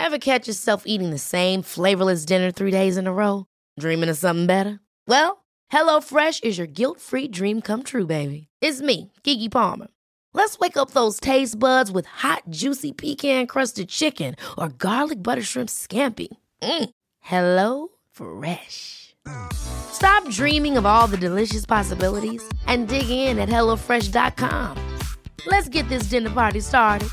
Ever catch yourself eating the same flavorless dinner 3 days in a row? Dreaming of something better? Well, HelloFresh is your guilt-free dream come true, baby. It's me, Keke Palmer. Let's wake up those taste buds with hot, juicy pecan-crusted chicken or garlic butter shrimp scampi. Hello Fresh. Stop dreaming of all the delicious possibilities and dig in at HelloFresh.com. Let's get this dinner party started.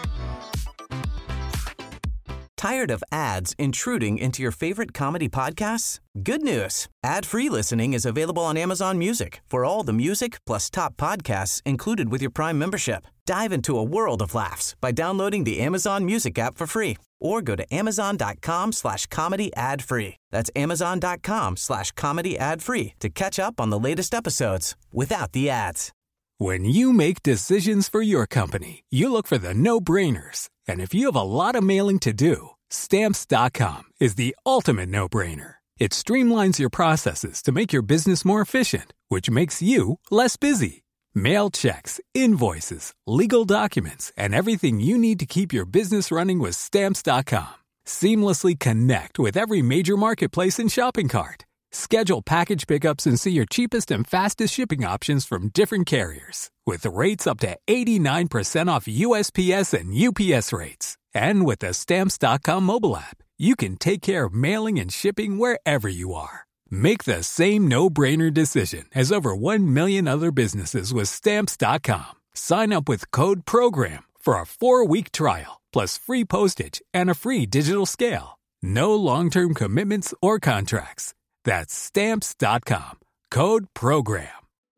Tired of ads intruding into your favorite comedy podcasts? Good news. Ad-free listening is available on Amazon Music for all the music plus top podcasts included with your Prime membership. Dive into a world of laughs by downloading the Amazon Music app for free or go to amazon.com/comedy ad-free. That's amazon.com/comedy ad-free to catch up on the latest episodes without the ads. When you make decisions for your company, you look for the no-brainers. And if you have a lot of mailing to do, Stamps.com is the ultimate no-brainer. It streamlines your processes to make your business more efficient, which makes you less busy. Mail checks, invoices, legal documents, and everything you need to keep your business running with Stamps.com. Seamlessly connect with every major marketplace and shopping cart. Schedule package pickups and see your cheapest and fastest shipping options from different carriers. With rates up to 89% off USPS and UPS rates. And with the Stamps.com mobile app, you can take care of mailing and shipping wherever you are. Make the same no-brainer decision as over 1 million other businesses with Stamps.com. Sign up with code PROGRAM for a 4-week trial, plus free postage and a free digital scale. No long-term commitments or contracts. That's Stamps.com. Code PROGRAM.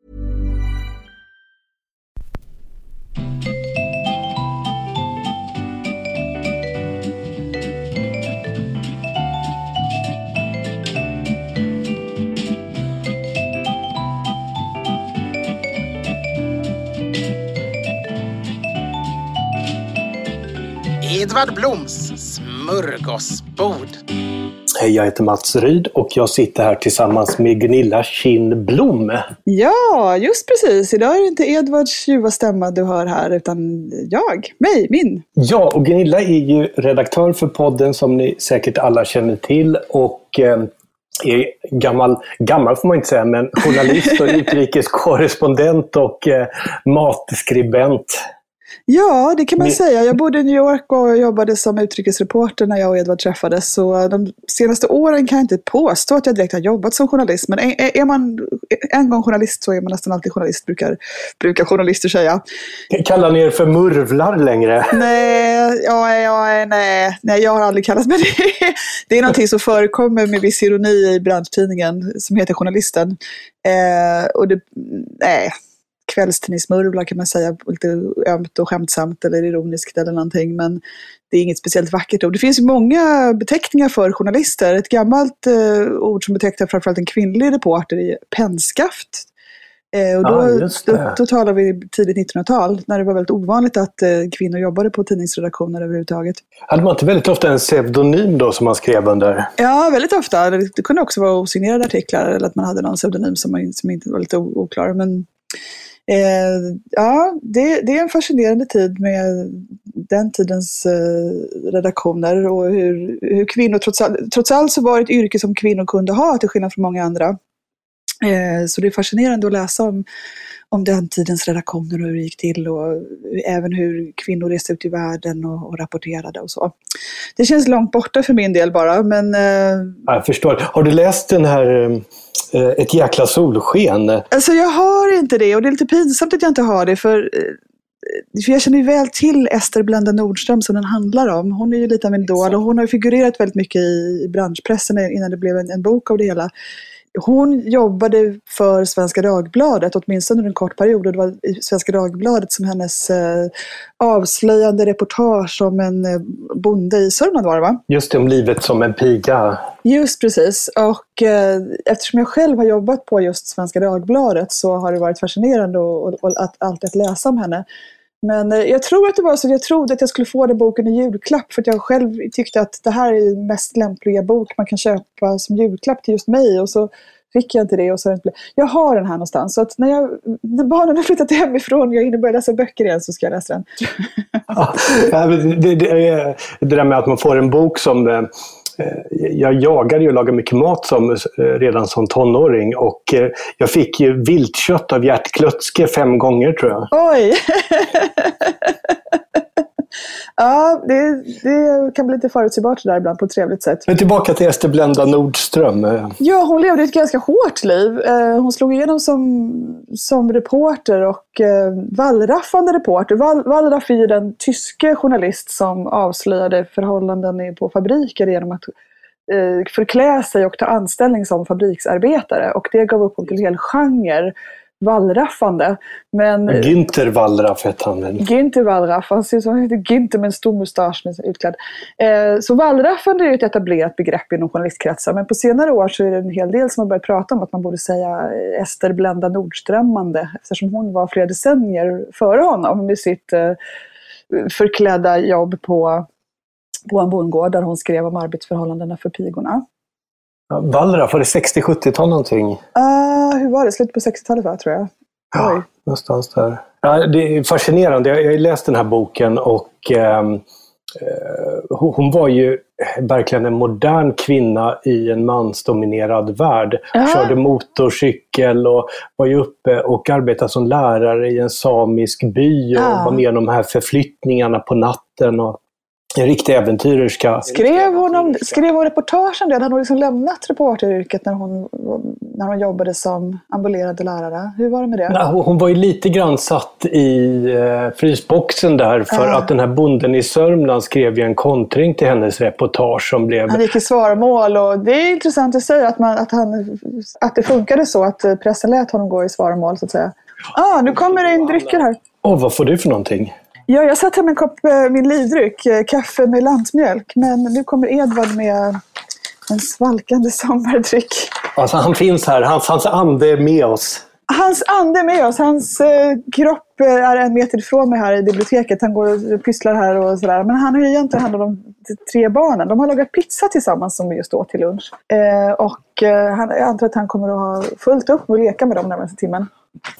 Edvard Bloms smörgåsbord. Hej, jag heter Mats Ryd och jag sitter här tillsammans med Gunilla Kindblom. Ja, just precis. Idag är det inte Edvards ljuva stämma du hör här, utan min. Ja, och Gunilla är ju redaktör för podden som ni säkert alla känner till och är gammal får man inte säga, men journalist och utrikeskorrespondent och matskribent. Ja, det kan man säga. Jag bodde i New York och jobbade som utrikesreporter när jag och Edvard träffades. Så de senaste åren kan jag inte påstå att jag direkt har jobbat som journalist. Men är man en gång journalist så är man nästan alltid journalist, brukar journalister säga. Kallar ni er för murvlar längre? Nej, jag har aldrig kallat mig det. Det är någonting som förekommer med viss ironi i branschtidningen som heter Journalisten. Kvällstidningsmurvlar kan man säga, lite ömt och skämtsamt eller ironiskt eller någonting, men det är inget speciellt vackert ord. Det finns ju många beteckningar för journalister. Ett gammalt ord som betecknar framförallt en kvinnlig reporter är penskaft. Och då talar vi tidigt 1900-tal, när det var väldigt ovanligt att kvinnor jobbade på tidningsredaktioner överhuvudtaget. Hade man inte väldigt ofta en pseudonym då som man skrev under? Ja, väldigt ofta. Det kunde också vara osignerade artiklar eller att man hade någon pseudonym som inte var lite oklar, men det är en fascinerande tid med den tidens redaktioner och hur kvinnor trots allt så var ett yrke som kvinnor kunde ha till skillnad från många andra. Så det är fascinerande att läsa om den tidens redaktioner och hur det gick till och även hur kvinnor reste ut i världen och rapporterade och så. Det känns långt borta för min del bara, men... Jag förstår. Har du läst den här Ett jäkla solsken? Alltså jag har inte det och det är lite pinsamt att jag inte har det för jag känner ju väl till Ester Blenda Nordström som den handlar om. Hon är ju lite av en idol och hon har figurerat väldigt mycket i branschpressen innan det blev en bok av det hela. Hon jobbade för Svenska Dagbladet åtminstone under en kort period och det var i Svenska Dagbladet som hennes avslöjande reportage om en bonde i Sörmland var det, va? Just det, om livet som en piga. Just precis, och eftersom jag själv har jobbat på just Svenska Dagbladet så har det varit fascinerande att alltid läsa om henne. Men jag tror att det var så, jag trodde att jag skulle få den boken i julklapp för att jag själv tyckte att det här är den mest lämpliga bok man kan köpa som julklapp till just mig och så fick jag inte det och så jag har den här någonstans. Så att när barnen har flyttat hemifrån och jag hinner börja läsa böcker igen så ska jag läsa den. Det där med att man får en bok som... Jag jagade ju och lagade mycket mat redan som tonåring och jag fick ju viltkött av Gert Klötzke 5 gånger tror jag. Oj! Ja, det kan bli lite förutsägbart där ibland på ett trevligt sätt. Men tillbaka till Ester Blenda Nordström. Ja, hon levde ett ganska hårt liv. Hon slog igenom som reporter och wallraffande reporter. Wallraff är ju den tyske journalist som avslöjade förhållanden på fabriker genom att förklä sig och ta anställning som fabriksarbetare. Och det gav upphov till en hel genre wallraffande. Men Günther Wallraff hette han väl? Günther Wallraff, han ser ut som han heter Günther med en stor mustasch med utklädd. Så wallraffande är ju ett etablerat begrepp inom journalistkretsar, men på senare år så är det en hel del som har börjat prata om att man borde säga Ester Blenda Nordströmmande, eftersom hon var flera decennier före honom med sitt förklädda jobb på en bondgård där hon skrev om arbetsförhållandena för pigorna. Wallraff, var det 60-70-tal någonting? Hur var det? Slutet på 60-talet va, tror jag. Ja, någonstans där. Ja, det är fascinerande. Jag har läst den här boken och hon var ju verkligen en modern kvinna i en mansdominerad värld. Körde motorcykel och var ju uppe och arbetade som lärare i en samisk by och var med om de här förflyttningarna på natten och en riktig äventyrerska. Skrev hon reportagen det? Hade hon liksom lämnat reporteryrket när hon jobbade som ambulerande lärare? Hur var det med det? Nej, hon var ju lite grann satt i frysboxen där för att den här bonden i Sörmland skrev ju en kontring till hennes reportage som blev... Han gick i svarmål och det är intressant att säga att det funkade så att pressen lät honom gå i svarmål så att säga. Nu kommer det in drycker här. Vad får du för någonting? Ja, jag satt här med en kopp min livdryck, kaffe med lantmjölk. Men nu kommer Edvard med en svalkande sommardryck. Alltså han finns här, hans ande är med oss. Hans ande är med oss, hans kropp är 1 meter ifrån mig här i biblioteket. Han går och pysslar här och sådär. Men han har ju egentligen hand om de 3 barnen. De har lagat pizza tillsammans som just åt till lunch. Jag antar att han kommer att ha fullt upp med att leka med dem närmaste timmen.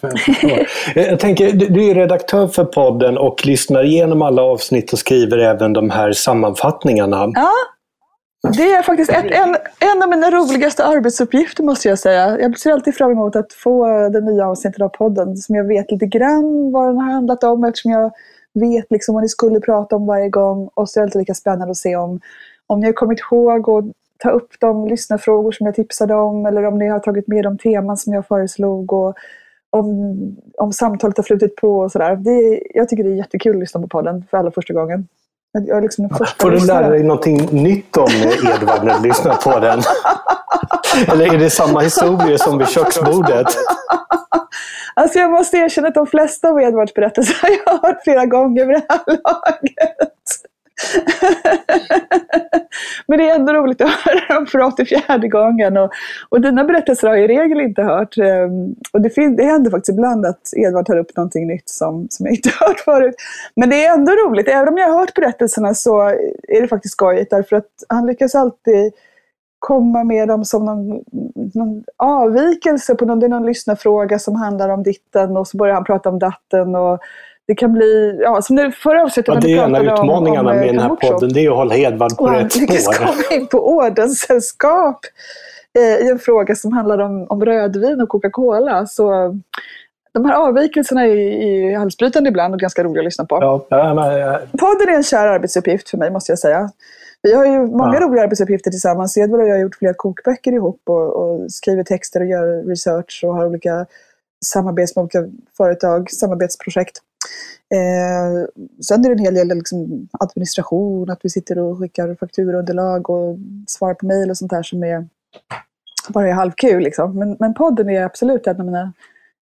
Jag tänker, du är redaktör för podden och lyssnar igenom alla avsnitt och skriver även de här sammanfattningarna. Ja, det är faktiskt en av mina roligaste arbetsuppgifter måste jag säga. Jag ser alltid fram emot att få den nya avsnittet av podden som jag vet lite grann vad den har handlat om eftersom jag vet liksom vad ni skulle prata om varje gång och så är det alltid lika spännande att se om ni har kommit ihåg och ta upp de lyssnarfrågor som jag tipsade om eller om ni har tagit med de teman som jag föreslog och om samtalet har flutit på och sådär. Jag tycker det är jättekul att lyssna på podden för allra första gången. Jag är liksom den första får du lära dig någonting nytt om Edvard när du lyssnar på den? Eller är det samma historia som vid köksbordet? Alltså jag måste erkänna att de flesta av Edvards berättelser har jag hört flera gånger vid det här laget. Men det är ändå roligt att höra dem för 84:e gången och dina berättelser har jag i regel inte hört och det händer faktiskt ibland att Edvard tar upp någonting nytt som jag inte hört förut, men det är ändå roligt, även om jag har hört berättelserna så är det faktiskt skojigt därför att han lyckas alltid komma med dem som någon avvikelse på någon lyssnarfråga som handlar om ditten och så börjar han prata om datten och det kan bli, som det förra avsnittet när det är en av utmaningarna om med den här podden, det är att hålla Edvard på rätt spår. Han lyckas komma in på ordenssällskap i en fråga som handlar om rödvin och Coca-Cola. Så de här avvikelserna är halsbrytande ibland och ganska roliga att lyssna på. Podden är en kär arbetsuppgift för mig måste jag säga. Vi har ju många roliga arbetsuppgifter tillsammans. Edvard och jag har gjort flera kokböcker ihop och skriver texter och gör research och har olika samarbets med olika företag, samarbetsprojekt. Sen är det en hel del liksom administration, att vi sitter och skickar fakturunderlag och svarar på mejl och sånt där som är bara halvkul liksom. Men podden är absolut en av mina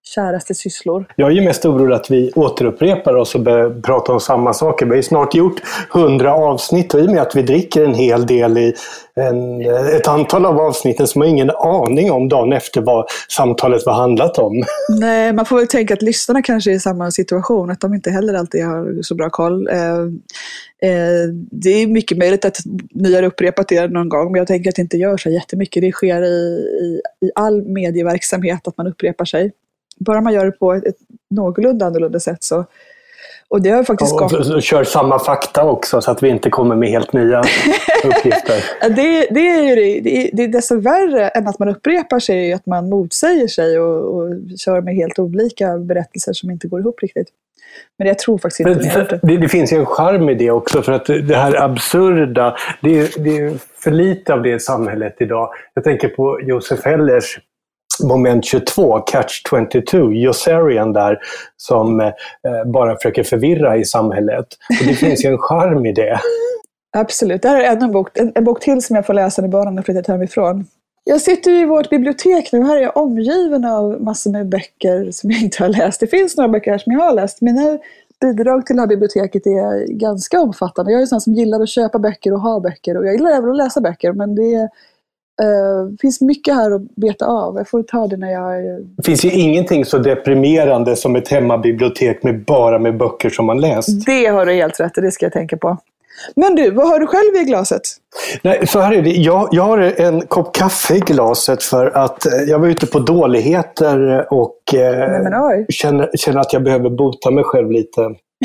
käraste sysslor. Jag är ju mest orolig att vi återupprepar oss och börjar prata om samma saker. Vi har ju snart gjort 100 avsnitt och i och med att vi dricker en hel del i ett antal av avsnitten som har ingen aning om dagen efter vad samtalet var handlat om. Nej, man får väl tänka att lyssnarna kanske är i samma situation, att de inte heller alltid har så bra koll. Det är mycket möjligt att ni har upprepat det någon gång, men jag tänker att det inte gör så jättemycket. Det sker i all medieverksamhet att man upprepar sig. Bara man gör det på ett någorlunda annorlunda sätt så. Och det har faktiskt och kör samma fakta också så att vi inte kommer med helt nya uppgifter. Det är desto värre än att man upprepar sig, att man motsäger sig och kör med helt olika berättelser som inte går ihop riktigt. Men jag tror faktiskt inte det finns ju en charm i det också, för att det här absurda, det är för lite av det i samhället idag. Jag tänker på Josef Hellers moment 22, Catch 22, Yossarian där, som bara försöker förvirra i samhället. Och det finns ju en charm i det. Absolut, det här är en bok till som jag får läsa när barnen har flyttat hemifrån. Jag sitter i vårt bibliotek nu, här är jag omgiven av massor med böcker som jag inte har läst. Det finns några böcker här som jag har läst, mina bidrag till det här biblioteket är ganska omfattande. Jag är en sån som gillar att köpa böcker och ha böcker, och jag gillar även att läsa böcker, men det finns mycket här att beta av. Jag får ta det när jag... Det finns ju ingenting så deprimerande som ett hemmabibliotek bara med böcker som man läst. Det har du helt rätt, det ska jag tänka på. Men du, vad har du själv i glaset? Nej, så här är det. Jag har en kopp kaffe i glaset för att jag var ute på dåligheter och känner att jag behöver bota mig själv lite.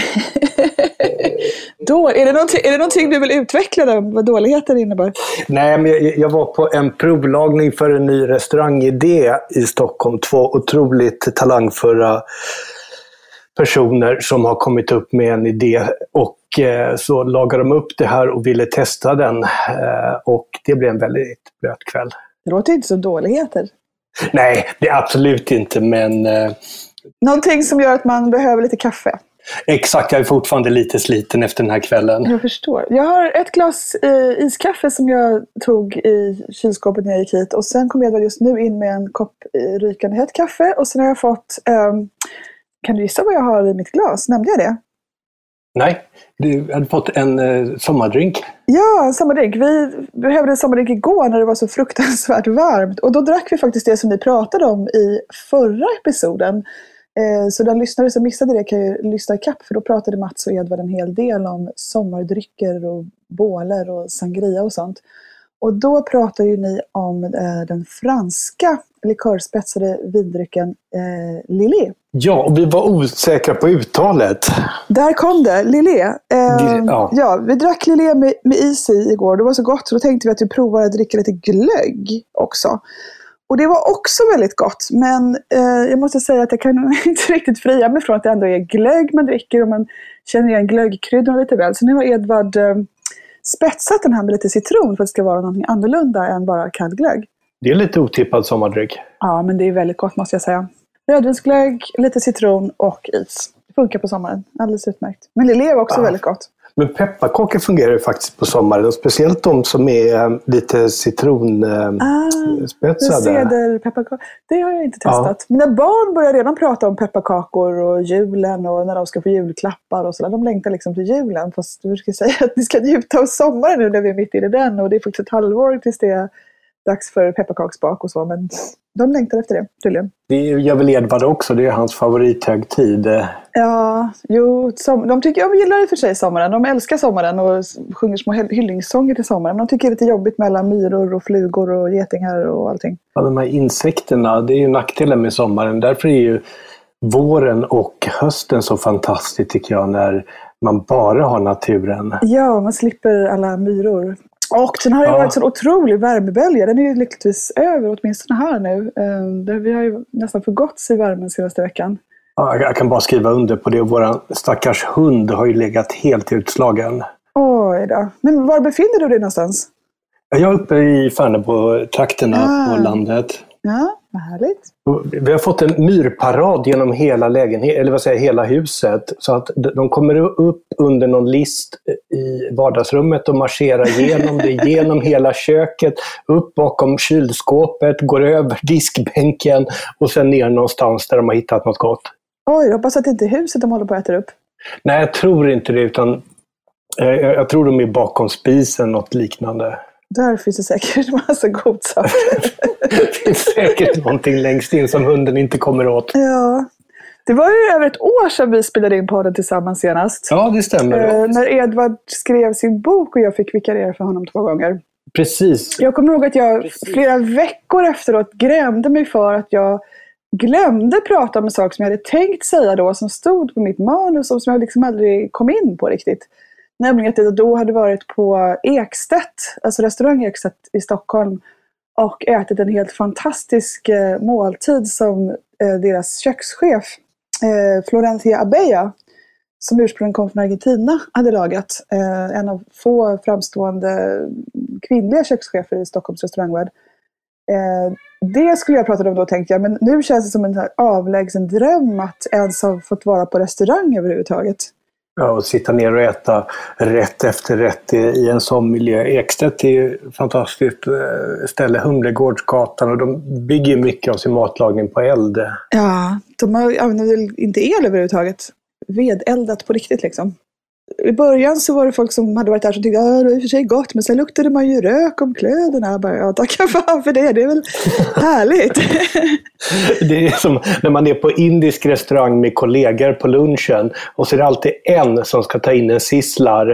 Är det någonting du vill utveckla då, vad dåligheter innebär? Nej, men jag var på en provlagning för en ny restaurangidé i Stockholm. 2 otroligt talangfulla personer som har kommit upp med en idé, och så lagade de upp det här och ville testa den, och det blev en väldigt blöt kväll. Det låter inte så dåligheter. Nej, det är absolut inte, men... Någonting som gör att man behöver lite kaffe. Exakt, jag är fortfarande lite sliten efter den här kvällen. Jag förstår. Jag har ett glas iskaffe som jag tog i kylskåpet när jag gick hit, och sen kom jag just nu in med en kopp rykande hett kaffe, och sen har jag fått... kan du gissa vad jag har i mitt glas? Nämnde jag det? Nej, du hade fått en sommardrink. Ja, en sommardrink. Vi behövde en sommardrink igår när det var så fruktansvärt varmt. Och då drack vi faktiskt det som ni pratade om i förra episoden. Så den lyssnare som missade det kan ju lyssna i kapp, för då pratade Mats och Edvard en hel del om sommardrycker och båler och sangria och sånt. Och då pratar ju ni om den franska likörspetsade vindrycken Lillet. Ja, och vi var osäkra på uttalet. Där kom det, Lillet. Ja, vi drack Lillet med is i igår. Det var så gott, så då tänkte vi att vi provar att dricka lite glögg också. Och det var också väldigt gott, men jag måste säga att jag kan inte riktigt fria mig från att det ändå är glögg man dricker, och man känner igen glöggkryddorna lite väl. Så nu har Edvard spetsat den här med lite citron för att det ska vara något annorlunda än bara kall glögg. Det är lite otippad sommardryck. Ja, men det är väldigt gott måste jag säga. Rödvinsglögg, lite citron och is. Det funkar på sommaren, alldeles utmärkt. Men Lillet var också väldigt gott. Men pepparkakor fungerar ju faktiskt på sommaren, och speciellt de som är lite citronspetsade. Cederpepparkakor. Det har jag inte testat. Mina barn börjar redan prata om pepparkakor och julen och när de ska få julklappar och sådär. De längtar liksom till julen, fast du ska säga att ni ska njuta av sommaren nu när vi är mitt i den, och det är faktiskt ett halvår tills det är dags för pepparkaksbak och så, men de längtar efter det tydligen. Det gör väl Edvard också, det är hans favorithögtid. Ja, de gillar i och för sig sommaren. De älskar sommaren och sjunger små hyllningssånger till sommaren. De tycker det är lite jobbigt mellan myror och flugor och getingar och allting. Ja, de här insekterna, det är ju nackdelen med sommaren. Därför är ju våren och hösten så fantastiskt tycker jag, när man bara har naturen. Ja, man slipper alla myror. Och sen har det varit så otrolig värmebölja. Den är ju lyckligtvis över, åtminstone här nu. Vi har ju nästan förgåtts i värmen senaste veckan. Ja, jag kan bara skriva under på det. Vår stackars hund har ju legat helt utslagen. Oj då. Men var befinner du dig någonstans? Jag är uppe i Färnebo-trakterna på landet. Ja, Vad härligt. Vi har fått en myrparad genom hela lägenheten, eller vad säger hela huset. Så att de kommer upp under någon list i vardagsrummet och marscherar igenom det, genom hela köket, upp bakom kylskåpet, går över diskbänken och sen ner någonstans där de har hittat något gott. Oj, jag hoppas att det inte är huset de håller på att äta upp. Nej, jag tror inte det, utan jag tror de är bakom spisen, något liknande. Där finns det säkert en massa godsaker. Det finns säkert någonting längst in som hunden inte kommer åt. Ja. Det var ju över ett år sedan vi spelade in podden tillsammans senast. Ja, det stämmer. När Edvard skrev sin bok och jag fick vikariera för honom 2 gånger. Precis. Jag kommer ihåg att jag flera veckor efteråt grämde mig för att jag glömde prata om en sak som jag hade tänkt säga då, som stod på mitt manus och som jag liksom aldrig kom in på riktigt. Nämligen att jag då hade varit på Ekstedt, alltså restaurang Ekstedt i Stockholm, och ätit en helt fantastisk måltid som deras kökschef, Florencia Abella, som ursprungligen kom från Argentina, hade lagat. En av få framstående kvinnliga kökschefer i Stockholms restaurangvärld. Det skulle jag prata om då, tänkte jag. Men nu känns det som en avlägsen dröm att ens ha fått vara på restaurang överhuvudtaget. Ja, och sitta ner och äta rätt efter rätt i en sån miljö. Ekstedt är ju ett fantastiskt ställe, Humlegårdsgatan, och de bygger mycket av sin matlagning på eld. Ja, de använder väl inte el överhuvudtaget. Vedeldat på riktigt liksom. I början så var det folk som hade varit där som tyckte att det var i och för sig gott, men sen luktade man ju rök om kläderna. Jag bara, ja, tacka fan för det är väl härligt. Det är som när man är på indisk restaurang med kollegor på lunchen och så är det alltid en som ska ta in en sisslar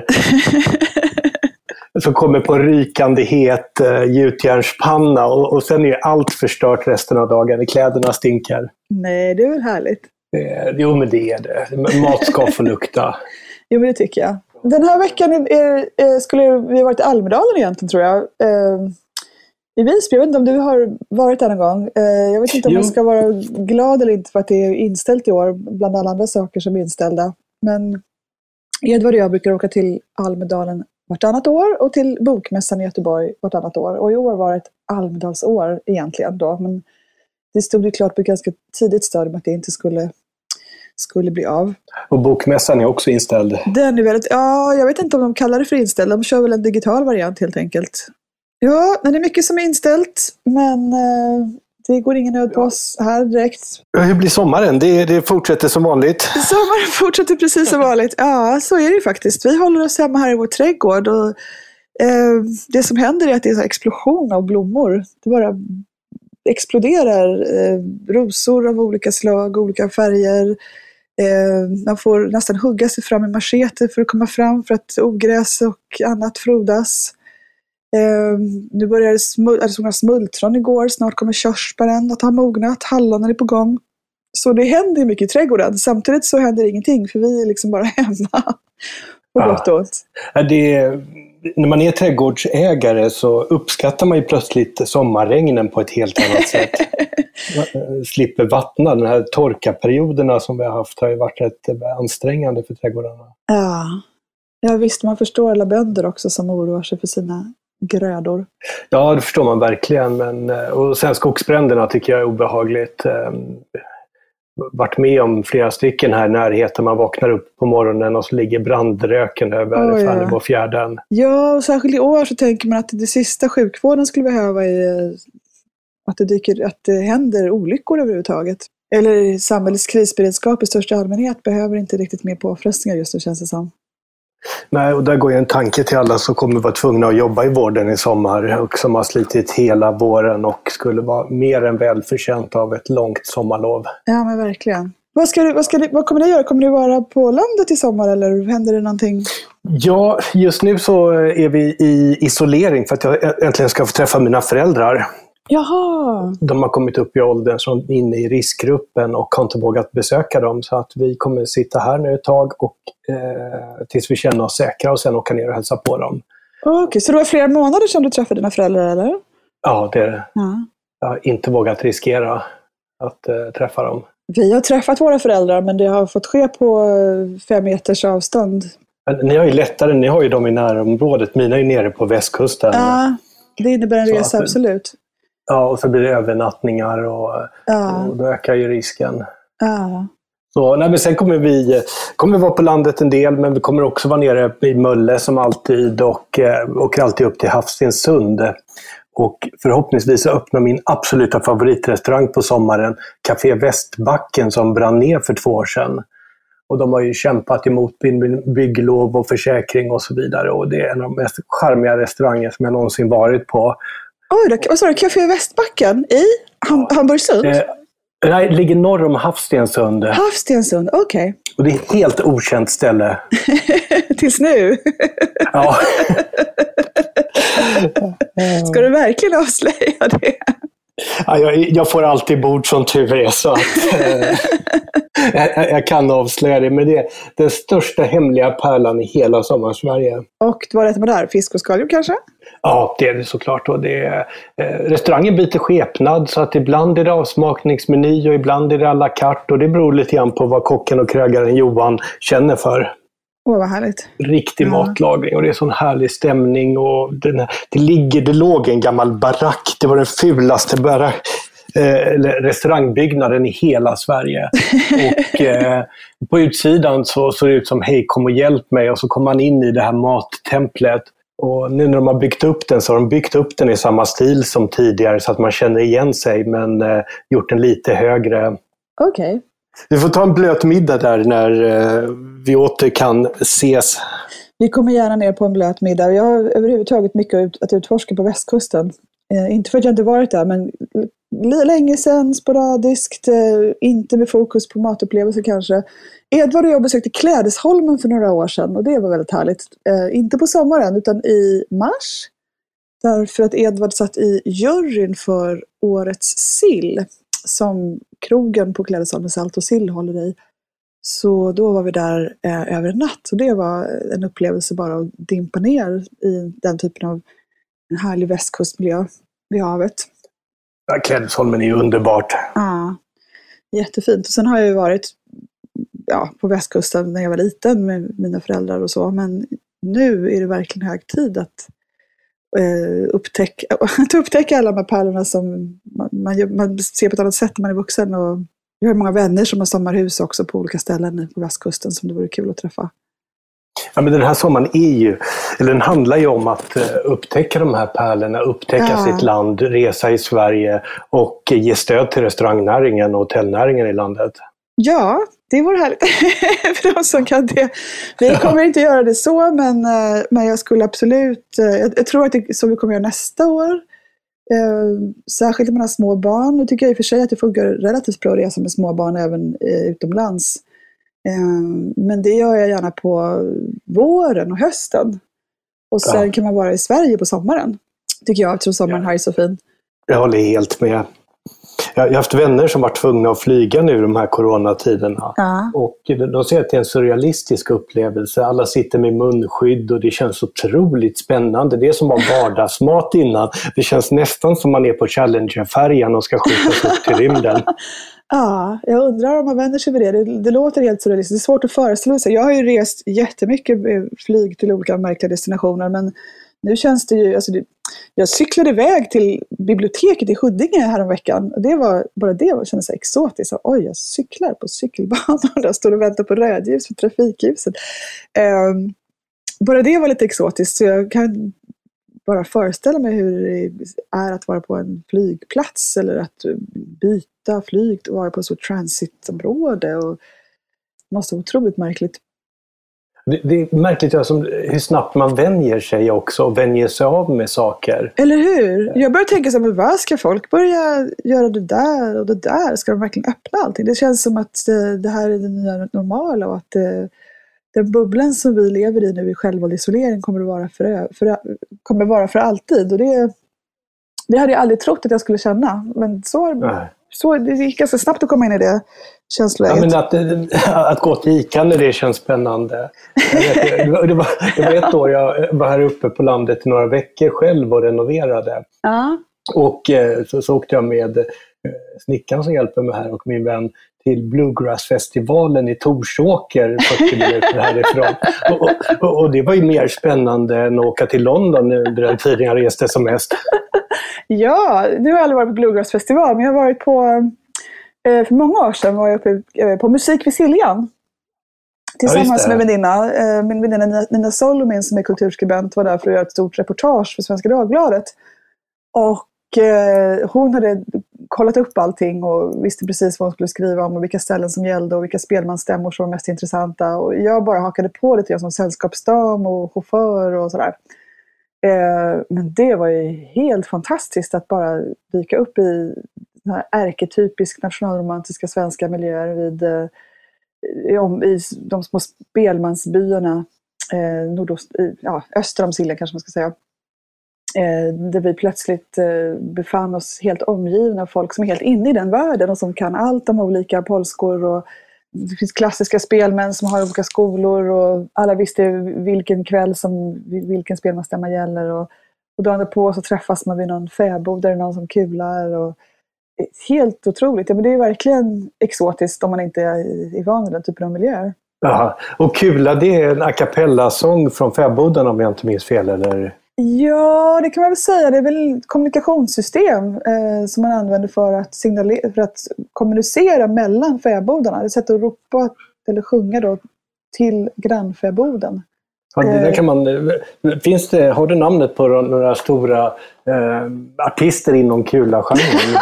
som kommer på en rykande het gjutjärnspanna och sen är allt förstört resten av dagen. Kläderna stinker. Nej, det är väl härligt. Jo, men det är det. Mat ska få lukta. Jo, men det tycker jag. Den här veckan skulle vi varit i Almedalen egentligen, tror jag. I Visby. Jag vet inte om du har varit där någon gång. Jag vet inte om man ska vara glad eller inte för att det är inställt i år, bland alla andra saker som är inställda. Men Edvard och jag brukar åka till Almedalen vartannat år och till Bokmässan i Göteborg vartannat år. Och i år var det ett Almedalsår egentligen då. Men det stod ju klart på ett ganska tidigt stadium att det inte skulle bli av. Och Bokmässan är också inställd. Den är väldigt, ja, jag vet inte om de kallar det för inställd. De kör väl en digital variant helt enkelt. Ja, det är mycket som är inställt, men det går ingen nöd på oss här direkt. Hur blir sommaren? Det fortsätter som vanligt. Sommaren fortsätter precis som vanligt. Ja, så är det ju faktiskt. Vi håller oss hemma här i vår trädgård och det som händer är att det är en explosion av blommor. Det bara exploderar rosor av olika slag, olika färger. Man får nästan hugga sig fram med machete för att komma fram för att ogräs och annat frodas. Nu börjar det smultron igår. Snart kommer körsbären att ha mognat. Hallonen är på gång. Så det händer mycket i trädgården. Samtidigt så händer ingenting för vi är liksom bara hemma. Och gott och ont. När man är trädgårdsägare så uppskattar man ju plötsligt sommarregnen på ett helt annat sätt. Man slipper vattna. Den här torkaperioderna som vi har haft har ju varit rätt ansträngande för trädgårdarna. Ja, visst, man förstår alla bönder också som oroar sig för sina grödor. Ja, det förstår man verkligen. Och sen skogsbränderna tycker jag är obehagligt. Varit med om flera stycken här i närheten. Man vaknar upp på morgonen och så ligger brandröken över Färnebofjärden. Ja, och särskilt i år så tänker man att det sista sjukvården skulle behöva är att det händer olyckor överhuvudtaget. Eller samhällets krisberedskap i största allmänhet behöver inte riktigt mer påfrestningar just nu, känns det som. Nej, och där går ju en tanke till alla som kommer vara tvungna att jobba i vården i sommar och som har slitit hela våren och skulle vara mer än välförtjänt av ett långt sommarlov. Ja, men verkligen. Vad kommer ni göra? Kommer ni vara på landet i sommar eller händer det någonting? Ja, just nu så är vi i isolering för att jag äntligen ska få träffa mina föräldrar. Jaha! De har kommit upp i åldern som är inne i riskgruppen och har inte vågat besöka dem. Så att vi kommer sitta här nu ett tag och tills vi känner oss säkra och sen åka ner och hälsa på dem. Okej, så det var flera månader sedan du träffade dina föräldrar, eller? Ja, det är det. Ja. Jag har inte vågat riskera att träffa dem. Vi har träffat våra föräldrar, men det har fått ske på 5 meters avstånd. Men ni har ju lättare, ni har ju dem i närområdet. Mina är ju nere på västkusten. Ja, det innebär en resa, absolut. Ja, och så blir det övernattningar och då ökar ju risken. Ja. Så, men sen kommer vi vara på landet en del, men vi kommer också vara nere i Mölle som alltid och åker alltid upp till Havstensund. Och förhoppningsvis öppnar min absoluta favoritrestaurang på sommaren, Café Västbacken, som brann ner för 2 år sedan. Och de har ju kämpat emot bygglov och försäkring och så vidare. Och det är en av de mest charmiga restauranger som jag någonsin varit på. Oj, vad sa du? Café Västbacken i Hamburgsund? Nej, det ligger norr om Havstensund. Havstensund, okej. Och det är ett helt okänt ställe. Tills nu? Ja. Ska du verkligen avslöja det? Ja, jag får alltid bord som tur är, så att jag kan avslöja det. Men det är den största hemliga pärlan i hela Sommarsverige. Och vad äter man där? Fisk och skaldjur kanske? Ja, det är det såklart. Och restaurangen byter skepnad, så att ibland är det avsmakningsmeny och ibland är det à la carte. Och det beror lite grann på vad kocken och krögaren Johan känner för. Åh, vad härligt. Riktig matlagning, och det är sån härlig stämning. Och det låg en gammal barack. Det var den fulaste restaurangbyggnaden i hela Sverige. Och på utsidan så ser det ut som hej, kom och hjälp mig. Och så kommer man in i det här mattemplet. Och nu när de har byggt upp den så har de byggt upp den i samma stil som tidigare, så att man känner igen sig, men gjort den lite högre. Okej. Vi får ta en blöt middag där när vi åter kan ses. Vi kommer gärna ner på en blöt middag. Jag har överhuvudtaget mycket att utforska på västkusten. Inte för att jag inte varit där, men länge sedan, sporadiskt, inte med fokus på matupplevelser kanske. Edvard och jag besökte Klädesholmen för några år sedan och det var väldigt härligt. Inte på sommaren utan i mars. Därför att Edvard satt i juryn för årets sill som krogen på Klädesholmen, Salt och sill, håller i. Så då var vi där över en natt och det var en upplevelse bara att dimpa ner i den typen av en härlig västkustmiljö vid havet. Ja, Klädesholmen är ju underbart. Ja, jättefint. Och sen har jag ju varit på västkusten när jag var liten med mina föräldrar och så. Men nu är det verkligen hög tid att upptäcka alla de här pärlorna som man ser på ett annat sätt när man är vuxen. Och jag har många vänner som har sommarhus också på olika ställen på västkusten som det vore kul att träffa. Ja, men den här sommaren den handlar ju om att upptäcka de här pärlorna, upptäcka sitt land, resa i Sverige och ge stöd till restaurangnäringen och hotellnäringen i landet. Ja, det vore härligt för de som kan det. Vi kommer inte göra det så, men jag skulle absolut, jag tror att det är så vi kommer göra nästa år. Särskilt när man har små barn. Nu tycker jag i och för sig att det funkar relativt bra att resa med små barn även utomlands. Men det gör jag gärna på våren och hösten. Och sen kan man vara i Sverige på sommaren. Tycker jag, eftersom sommaren här är så fin. Jag håller helt med. Jag har haft vänner som var tvungna att flyga nu de här coronatiderna. Och de säger att det är en surrealistisk upplevelse. Alla sitter med munskydd och det känns otroligt spännande. Det är som att ha vardagsmat innan. Det känns nästan som man är på Challenger-färjan och ska skjutas upp till rymden. Ja, jag undrar om man vänder sig vid det. Det låter helt surrealistiskt. Det är svårt att föreställa sig. Jag har ju rest jättemycket med flyg till olika märkliga destinationer, men nu känns det ju... jag cyklade iväg till biblioteket i Huddinge häromveckan. Det kändes så exotiskt. Oj, jag cyklar på cykelbanan och jag står och väntar på rödljus för trafikljuset. Bara det var lite exotiskt, så jag kan bara föreställa mig hur det är att vara på en flygplats eller att byta flyg och vara på ett så transitområde. Och det måste vara otroligt märkligt. Det är märkligt hur snabbt man vänjer sig också och vänjer sig av med saker. Eller hur? Jag börjar tänka så här, men vad ska folk börja göra det där och det där? Ska de verkligen öppna allting? Det känns som att det här är det nya normala och att den bubblan som vi lever i nu i självvald isolering kommer att vara för alltid. Och det hade jag aldrig trott att jag skulle känna. Men så det gick ganska snabbt att komma in i det känsloläget. Ja, men att gå till ICA när det känns spännande. Det var ett år jag var här uppe på landet i några veckor själv och renoverade. Ja. Och så åkte jag med snickaren som hjälper mig här och min vän till Bluegrass-festivalen i Torsåker 40 minuter härifrån. Och det var ju mer spännande än att åka till London under den tiden jag reste som mest. Ja, nu har jag aldrig varit på Bluegrass-festival, men jag har varit på, för många år sedan var jag uppe på Musik vid Siljan. Tillsammans med min väninna Nina Solomin som är kulturskribent var där för att göra ett stort reportage för Svenska Dagbladet. Och hon hade kollat upp allting och visste precis vad hon skulle skriva om och vilka ställen som gällde och vilka spelmansstämmor som var mest intressanta. Och jag bara hakade på lite som sällskapsdam och chaufför och sådär. Men det var ju helt fantastiskt att bara dyka upp i den här ärketypisk nationalromantiska svenska miljöer i de små spelmansbyarna öster om Siljan kanske man ska säga. Där vi plötsligt befann oss helt omgivna av folk som är helt inne i den världen och som kan allt om olika polskor och det finns klassiska spelmän som har olika skolor och alla visste vilken kväll som vilken spelmansstämma gäller och dagen på så träffas man vid någon fäbod där det är någon som kular och helt otroligt. Ja, men det är verkligen exotiskt om man inte är van vid den typen av miljöer. Aha. Och kula, det är en a cappella-sång från fäboden om jag inte minns fel, eller? Ja, det kan man väl säga. Det är väl ett kommunikationssystem som man använder för att kommunicera mellan fäbodarna. Det är ett sätt att ropa eller sjunga då till grannfäboden. Ja, det där kan man, har du namnet på några stora artister inom kula-genren?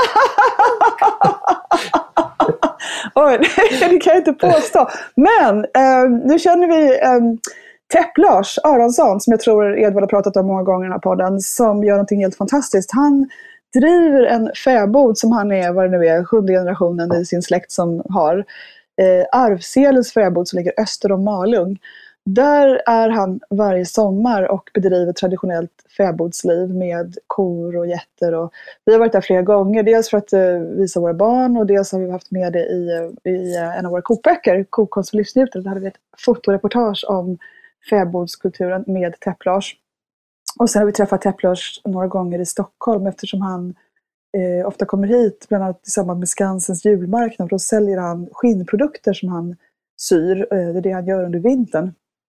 Oj, det kan jag inte påstå. Men nu känner vi Lars Aronsson, som jag tror Edvard har pratat om många gånger i den här podden, som gör någonting helt fantastiskt. Han driver en fäbod som han är, vad det nu är, 7:e generationen i sin släkt som har. Arvselens fäbod som ligger öster om Malung. Där är han varje sommar och bedriver traditionellt fäbodsliv med kor och getter. Och vi har varit där flera gånger, dels för att visa våra barn och dels har vi haft med det i en av våra kokböcker, Kokkonst för livsnjutare. Där hade vi ett fotoreportage om fäbodskulturen med Lars. Och sen har vi träffat Lars några gånger i Stockholm eftersom han ofta kommer hit, bland annat i samband med Skansens julmarknad. Då säljer han skinnprodukter som han syr, det är det han gör under vintern.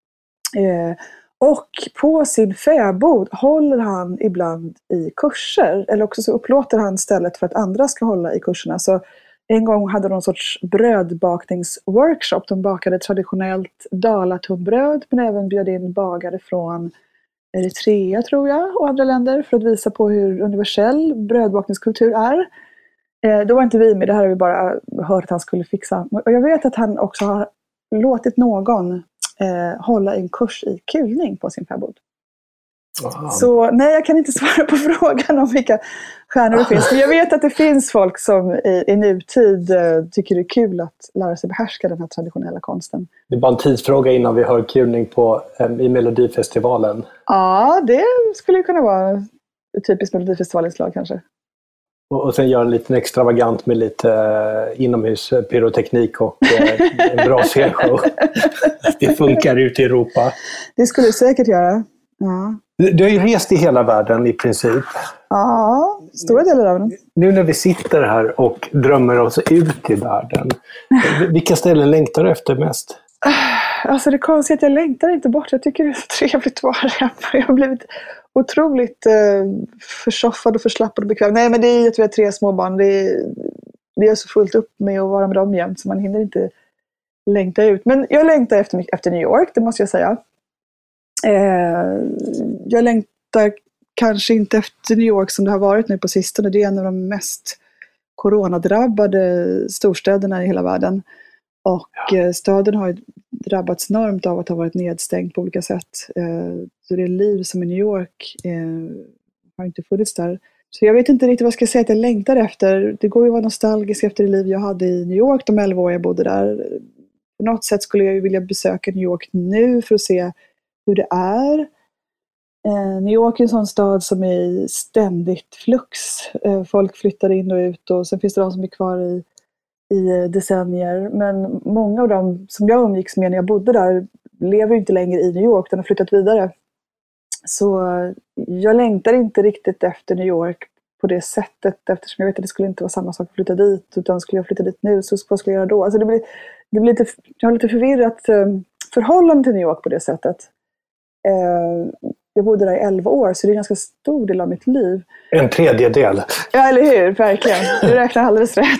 Och på sin fäbod håller han ibland i kurser, eller också så upplåter han stället för att andra ska hålla i kurserna. Så en gång hade de någon sorts brödbakningsworkshop. De bakade traditionellt dalatunnbröd, men även bjöd in bagare från Eritrea tror jag och andra länder för att visa på hur universell brödbakningskultur är. Då var inte vi med, det här har vi bara hört att han skulle fixa. Och jag vet att han också har låtit någon hålla en kurs i kulning på sin fäbod. Så nej, jag kan inte svara på frågan om vilka stjärnor det finns. Men jag vet att det finns folk som i nutid tycker det är kul att lära sig behärska den här traditionella konsten. Det är bara en tidsfråga innan vi hör kulning i Melodifestivalen. Ja, det skulle kunna vara ett typiskt Melodifestivalinslag kanske. Och sen göra en liten extravagant med lite inomhuspyroteknik och en bra scenshow. Det funkar ute i Europa. Det skulle du säkert göra. Ja. Du har ju rest i hela världen i princip. Ja, stora delar av den. Nu när vi sitter här och drömmer oss ut i världen, vilka ställen längtar du efter mest? Alltså det är konstigt att jag längtar inte bort. Jag tycker det är så trevligt att vara hemma. Jag har blivit otroligt försoffad och förslappad och bekväm. Nej, men det är att vi har 3 små barn. Det är så fullt upp med att vara med dem jämt så man hinner inte längta ut. Men jag längtar efter New York, det måste jag säga. Jag längtar kanske inte efter New York som det har varit nu på sistone. Det är en av de mest coronadrabbade storstäderna i hela världen. Och staden har drabbats enormt av att ha varit nedstängd på olika sätt. Så det liv som i New York har inte funnits där. Så jag vet inte riktigt vad jag ska säga att jag längtar efter. Det går ju att vara nostalgisk efter det liv jag hade i New York de 11 år jag bodde där. På något sätt skulle jag vilja besöka New York nu för att se hur det är. New York är en sån stad som är i ständigt flux. Folk flyttar in och ut och sen finns det de som är kvar i decennier. Men många av dem som jag umgicks med när jag bodde där lever inte längre i New York, de har flyttat vidare. Så jag längtar inte riktigt efter New York på det sättet eftersom jag vet att det skulle inte vara samma sak att flytta dit, utan skulle jag flytta dit nu så vad skulle jag göra då? Alltså det blir lite, jag har lite förvirrat förhållande till New York på det sättet. jag bodde där i 11 år, så det är en ganska stor del av mitt liv. En tredjedel. Ja, eller hur? Verkligen. Du räknar alldeles rätt.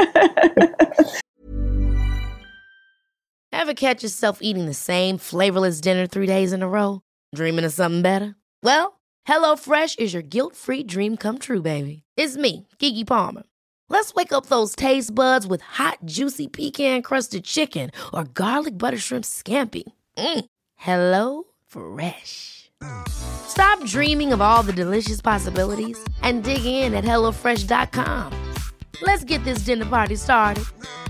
Ever catch yourself eating the same flavorless dinner 3 days in a row? Dreaming of something better? Well, HelloFresh is your guilt-free dream come true, baby. It's me, Keke Palmer. Let's wake up those taste buds with hot, juicy pecan-crusted chicken or garlic butter shrimp scampi. Hello Fresh. Stop dreaming of all the delicious possibilities and dig in at HelloFresh.com. Let's get this dinner party started.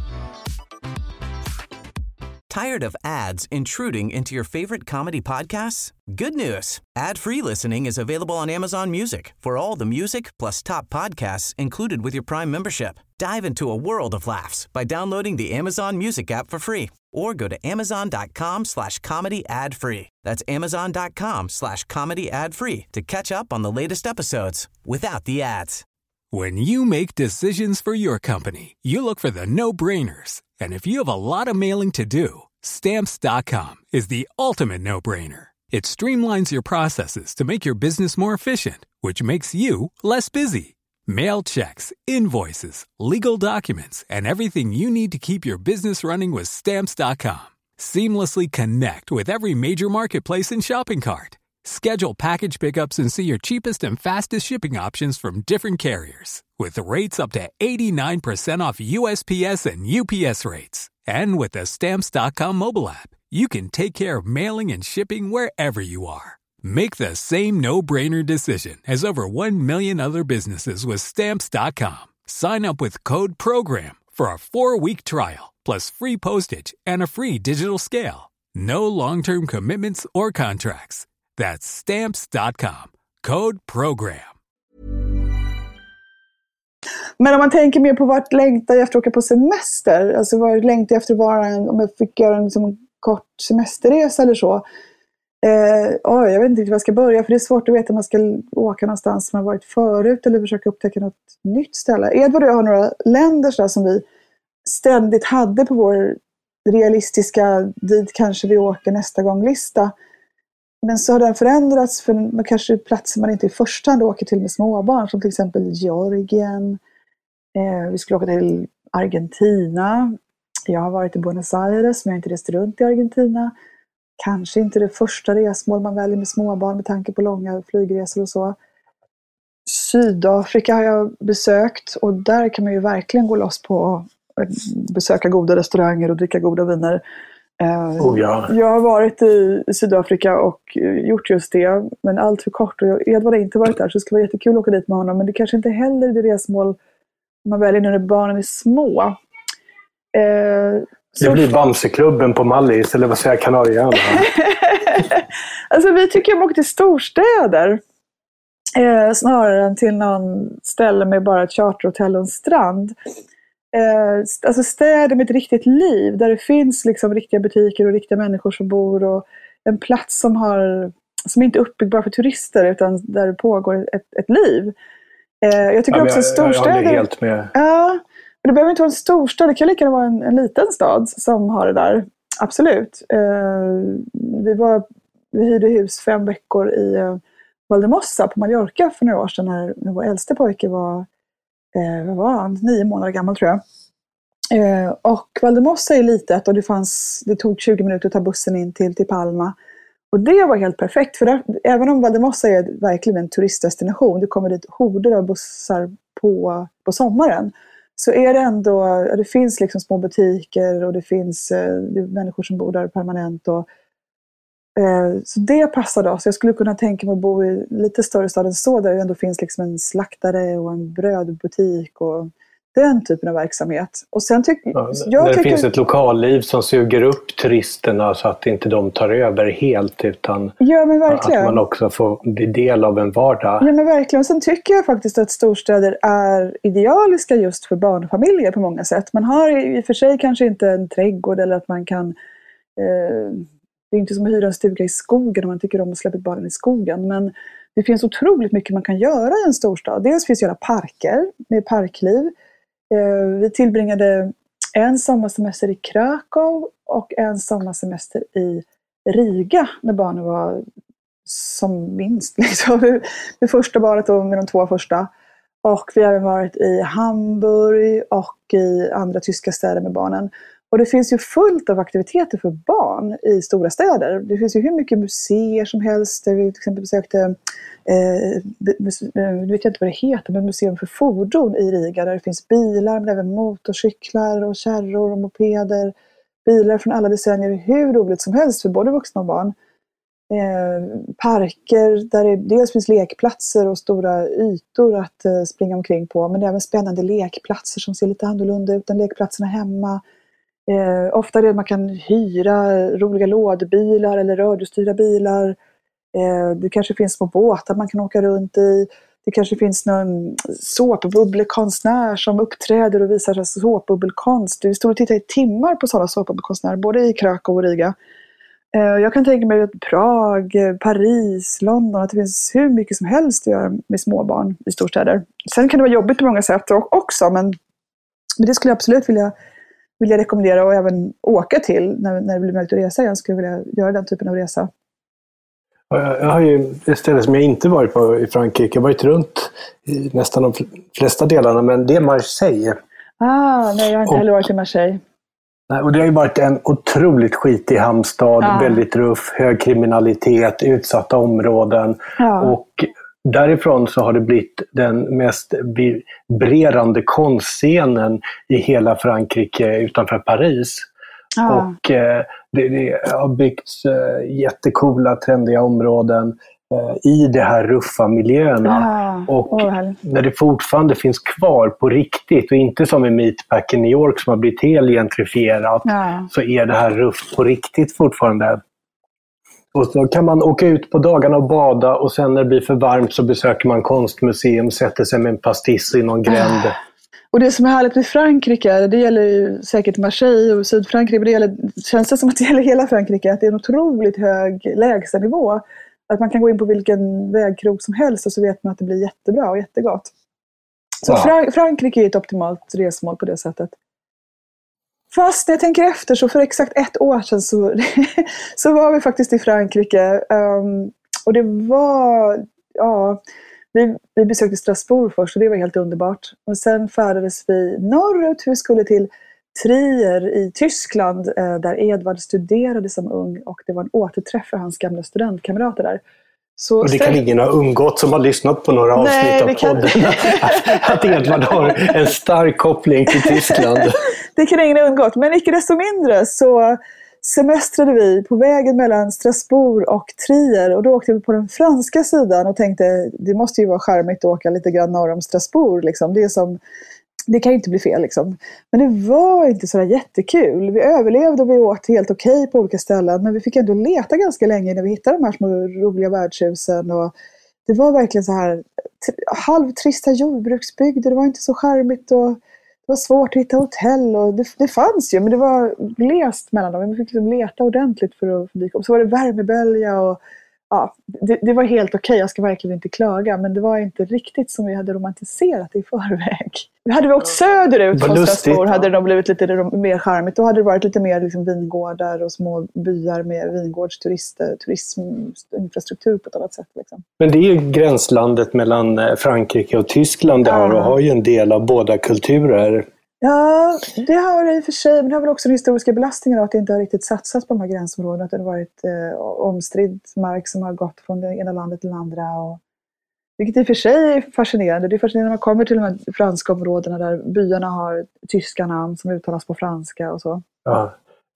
Tired of ads intruding into your favorite comedy podcasts? Good news. Ad-free listening is available on Amazon Music for all the music plus top podcasts included with your Prime membership. Dive into a world of laughs by downloading the Amazon Music app for free or go to amazon.com/comedy ad-free. That's amazon.com/comedy ad-free to catch up on the latest episodes without the ads. When you make decisions for your company, you look for the no-brainers. And if you have a lot of mailing to do, Stamps.com is the ultimate no-brainer. It streamlines your processes to make your business more efficient, which makes you less busy. Mail checks, invoices, legal documents, and everything you need to keep your business running with Stamps.com. Seamlessly connect with every major marketplace and shopping cart. Schedule package pickups and see your cheapest and fastest shipping options from different carriers. With rates up to 89% off USPS and UPS rates. And with the Stamps.com mobile app, you can take care of mailing and shipping wherever you are. Make the same no-brainer decision as over 1 million other businesses with Stamps.com. Sign up with code PROGRAM for a 4-week trial, plus free postage and a free digital scale. No long-term commitments or contracts. That's Stamps.com. Code PROGRAM. Men om man tänker mer på vart längtar jag efter att åka på semester, alltså vad längtar jag efter att vara om jag fick göra en liksom kort semesterresa eller så. Jag vet inte riktigt var jag ska börja, för det är svårt att veta om man ska åka någonstans som har varit förut eller försöka upptäcka något nytt ställe. Edvard och jag har några länder så där, som vi ständigt hade på vår realistiska dit kanske vi åker nästa gång-lista. Men så har den förändrats för man kanske platser man inte i första hand åker till med småbarn, som till exempel Georgien. Vi skulle åka till Argentina. Jag har varit i Buenos Aires, men jag har inte rest runt i Argentina. Kanske inte det första resmål man väljer med småbarn med tanke på långa flygresor och så. Sydafrika har jag besökt, och där kan man ju verkligen gå loss på att besöka goda restauranger och dricka goda viner. Ja. Jag har varit i Sydafrika och gjort just det, men allt för kort, och Edvard har inte varit där, så det skulle vara jättekul att åka dit med honom, men det kanske inte heller är det resmål man väljer när barnen är små. Det blir Bamseklubben på Mallis, eller vad säger Kanarieöarna? Alltså vi tycker om att åka till storstäder snarare än till någon ställe med bara ett charterhotell och en strand. Alltså städer med ett riktigt liv, där det finns liksom riktiga butiker och riktiga människor som bor, och en plats som inte är uppbyggd bara för turister, utan där det pågår ett liv. Jag tycker också storstäder... Jag håller helt med. Ja, men det behöver inte vara en storstad, det kan lika gärna vara en liten stad som har det där. Absolut. Vi hyrde hus 5 veckor i Valdemossa på Mallorca för några år sedan, när vår äldste pojke var 9 månader gammal, tror jag. Och Valdemossa är litet, och det tog 20 minuter att ta bussen in till Palma. Och det var helt perfekt, för där, även om Valdemossa är verkligen en turistdestination, det kommer dit horder av bussar på sommaren, så är det ändå, det finns liksom små butiker, och det finns människor som bor där permanent, och så det passade oss. Jag skulle kunna tänka mig att bo i lite större stad än så, där det ändå finns liksom en slaktare och en brödbutik och den typen av verksamhet. Och sen det finns ett lokalliv som suger upp turisterna så att inte de tar över helt, utan att man också får bli del av en vardag. Ja, men verkligen. Sen tycker jag faktiskt att storstäder är idealiska just för barnfamiljer på många sätt. Man har i och för sig kanske inte en trädgård, eller att man kan... Det är inte som att hyra en stuga i skogen om man tycker om att släppa barnen i skogen. Men det finns otroligt mycket man kan göra i en storstad. Dels finns det alla parker med parkliv. Vi tillbringade en sommarsemester i Krakow och en sommarsemester i Riga när barnen var som minst. Liksom. Med första barnet och med de 2 första. Och vi har även varit i Hamburg och i andra tyska städer med barnen. Och det finns ju fullt av aktiviteter för barn i stora städer. Det finns ju hur mycket museer som helst. Vi till exempel besökte, nu vet jag inte vad det heter, men museum för fordon i Riga. Där det finns bilar, men även motorcyklar och kärror och mopeder. Bilar från alla decennier, hur roligt som helst för både vuxna och barn. Parker där det dels finns lekplatser och stora ytor att springa omkring på. Men det är även spännande lekplatser som ser lite annorlunda ut än lekplatserna hemma. Ofta är det man kan hyra roliga lådbilar eller radiostyrda bilar. Det kanske finns små båtar man kan åka runt i. Det kanske finns någon såpbubblekonstnär som uppträder och visar såpbubbelkonst. Det står och tittar i timmar på sådana såpbubbelkonstnärer, både i Krakow och Riga. Jag kan tänka mig att Prag, Paris, London, att det finns hur mycket som helst att göra med småbarn i storstäder. Sen kan det vara jobbigt på många sätt också, men det skulle jag absolut vilja rekommendera och även åka till när det blir möjligt att resa igen. Skulle jag vilja göra den typen av resa. Jag har ju ett ställe som jag inte varit på i Frankrike. Jag har varit runt i nästan de flesta delarna, men det är Marseille. Nej, jag har inte heller varit i Marseille. Och det har ju varit en otroligt skitig hamnstad, väldigt ruff, hög kriminalitet, utsatta områden. Och därifrån så har det blivit den mest vibrerande konstscenen i hela Frankrike utanför Paris. Och det har byggts jättekola, trendiga områden i det här ruffa miljöerna. Och när det fortfarande finns kvar på riktigt och inte som i Meatpack i New York som har blivit helt gentrifierat, så är det här rufft på riktigt fortfarande. Och så kan man åka ut på dagarna och bada och sen när det blir för varmt så besöker man konstmuseum, sätter sig med en pastiss i någon gränd. Och det som är härligt med Frankrike, det gäller ju säkert Marseille och Sydfrankrike, men det känns det som att det gäller hela Frankrike, att det är en otroligt hög lägstanivå. Att man kan gå in på vilken vägkrok som helst och så vet man att det blir jättebra och jättegott. Så Frankrike är ett optimalt resmål på det sättet. Fast när jag tänker efter så för exakt 1 år sedan så var vi faktiskt i Frankrike. Och det var, vi besökte Strasbourg först och det var helt underbart. Och sen färdades vi norrut, vi skulle till Trier i Tyskland där Edvard studerade som ung och det var en återträff för hans gamla studentkamrater där. Så och det kan ingen ha undgått som har lyssnat på några avsnitt av podden att Edvard har en stark koppling till Tyskland. Det kan ingen ha undgått, men icke desto mindre så semestrade vi på vägen mellan Strasbourg och Trier och då åkte vi på den franska sidan och tänkte det måste ju vara charmigt att åka lite grann norr om Strasbourg liksom. Det kan ju inte bli fel liksom. Men det var inte så jättekul. Vi överlevde och vi åt helt okej på olika ställen. Men vi fick ändå leta ganska länge när vi hittade de här små roliga värdshusen. Och det var verkligen så här halvtrista jordbruksbygder. Det var inte så charmigt och det var svårt att hitta hotell. Och det fanns ju, men det var glest mellan dem. Vi fick liksom leta ordentligt för att dyka upp. Så var det värmebölja och det var helt okej. Jag ska verkligen inte klaga. Men det var inte riktigt som vi hade romantiserat i förväg. Hade vi åkt söderut från Strasbourg hade det nog blivit lite mer charmigt. Då hade det varit lite mer liksom vingårdar och små byar med turisminfrastruktur på ett annat sätt. Liksom. Men det är ju gränslandet mellan Frankrike och Tyskland där och har ju en del av båda kulturer. Ja, det har det i och för sig. Men det har väl också den historiska belastningen av att det inte har riktigt satsats på de här gränsområdena. Att det har varit omstridd mark som har gått från det ena landet till det andra. Vilket i och för sig är fascinerande. Det är fascinerande när man kommer till de här franska områdena där byarna har tyska namn som uttalas på franska och så. Ja,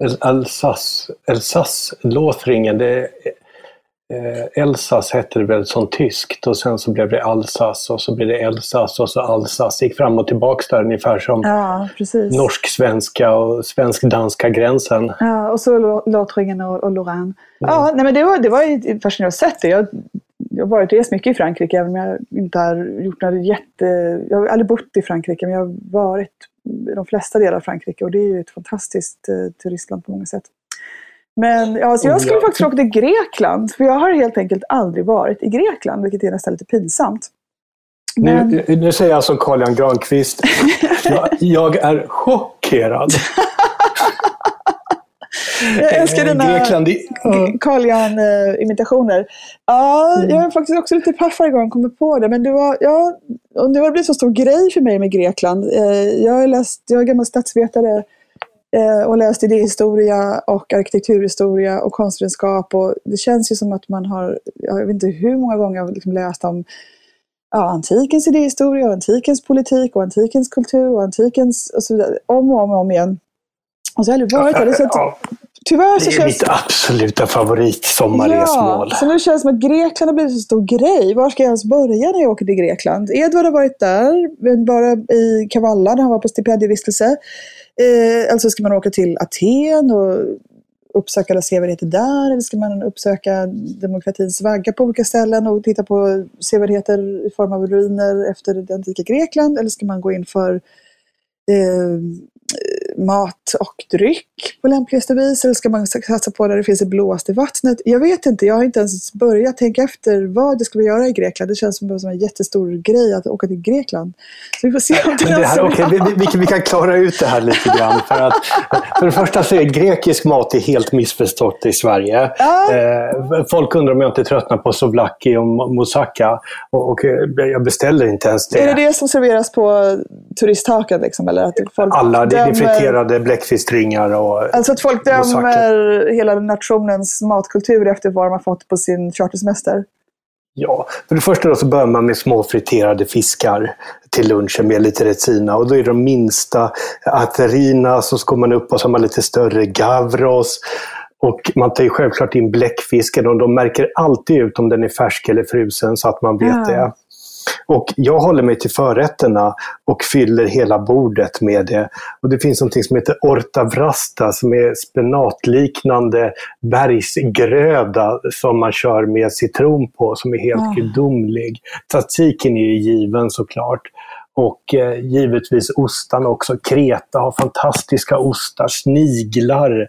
Alsace-Lothringen, Elsass hette det väl som tyskt och sen så blev det Alsace och så blev det Elsass och så Alsace gick fram och tillbaka där ungefär som norsk-svenska och svensk-danska gränsen. Ja, och så Lothringen och Lorraine. Ja, nej, men det var ju fascinerande att se det. Jag har varit rest mycket i Frankrike, även om jag inte har gjort något jag har aldrig bott i Frankrike, men jag har varit i de flesta delar av Frankrike och det är ju ett fantastiskt turistland på många sätt. Men så jag skulle faktiskt åka till Grekland, för jag har helt enkelt aldrig varit i Grekland, vilket är nästan lite pinsamt. Men... Nu säger jag som Carl-Jan Granqvist, jag är chockerad. Jag älskar dina Carl-Jan-imitationer. Ja, jag är faktiskt också lite paff varje gång jag kommer på det. Men det har blivit så stor grej för mig med Grekland. Jag är gammal statsvetare och läst idéhistoria och arkitekturhistoria och konstvetenskap. Och det känns ju som att man har, jag vet inte hur många gånger jag har liksom läst om antikens idéhistoria och antikens politik och antikens kultur och antikens och så vidare, om och om igen. Och så har det varit det. Så att, tyvärr så det är mitt absoluta favoritsommarresmål. Ja, så nu känns det som att Grekland har blivit så stor grej. Var ska jag ens börja när jag åker till Grekland? Edvard har varit där, men bara i Kavalla när han var på stipendievistelse. Alltså ska man åka till Aten och uppsöka alla sevärdheter där, eller ska man uppsöka demokratins vagga på olika ställen och titta på sevärdheter i form av ruiner efter det antika Grekland, eller ska man gå in för mat och dryck på lämpligaste vis, eller ska man satsa på där det finns det blåste vattnet? Jag vet inte, jag har inte ens börjat tänka efter vad det ska vi göra i Grekland. Det känns som en jättestor grej att åka till Grekland. Så vi får se om det här, vi kan klara ut det här lite grann. För det första så är grekisk mat helt missförstått i Sverige. Folk undrar om jag inte tröttnar på souvlaki och moussaka, och jag beställer inte ens det. Är det som serveras på turisthaken liksom, eller att folk alla, det är friterade bläckfiskringar och alltså att folk dömer hela nationens matkultur efter vad de har fått på sin chartersemester? Ja, för det första då så börjar man med små friterade fiskar till lunchen med lite retina, och då är de minsta aterina, så ska man upp och så har man lite större gavros, och man tar ju självklart in bläckfisken, och de märker alltid ut om den är färsk eller frusen så att man vet det. Och jag håller mig till förrätterna och fyller hela bordet med det. Och det finns något som heter ortavrasta, som är spenatliknande bergsgröda som man kör med citron på, som är helt gudomlig. Tzatzikin är given såklart. Och givetvis ostarna också. Kreta har fantastiska ostar, sniglar.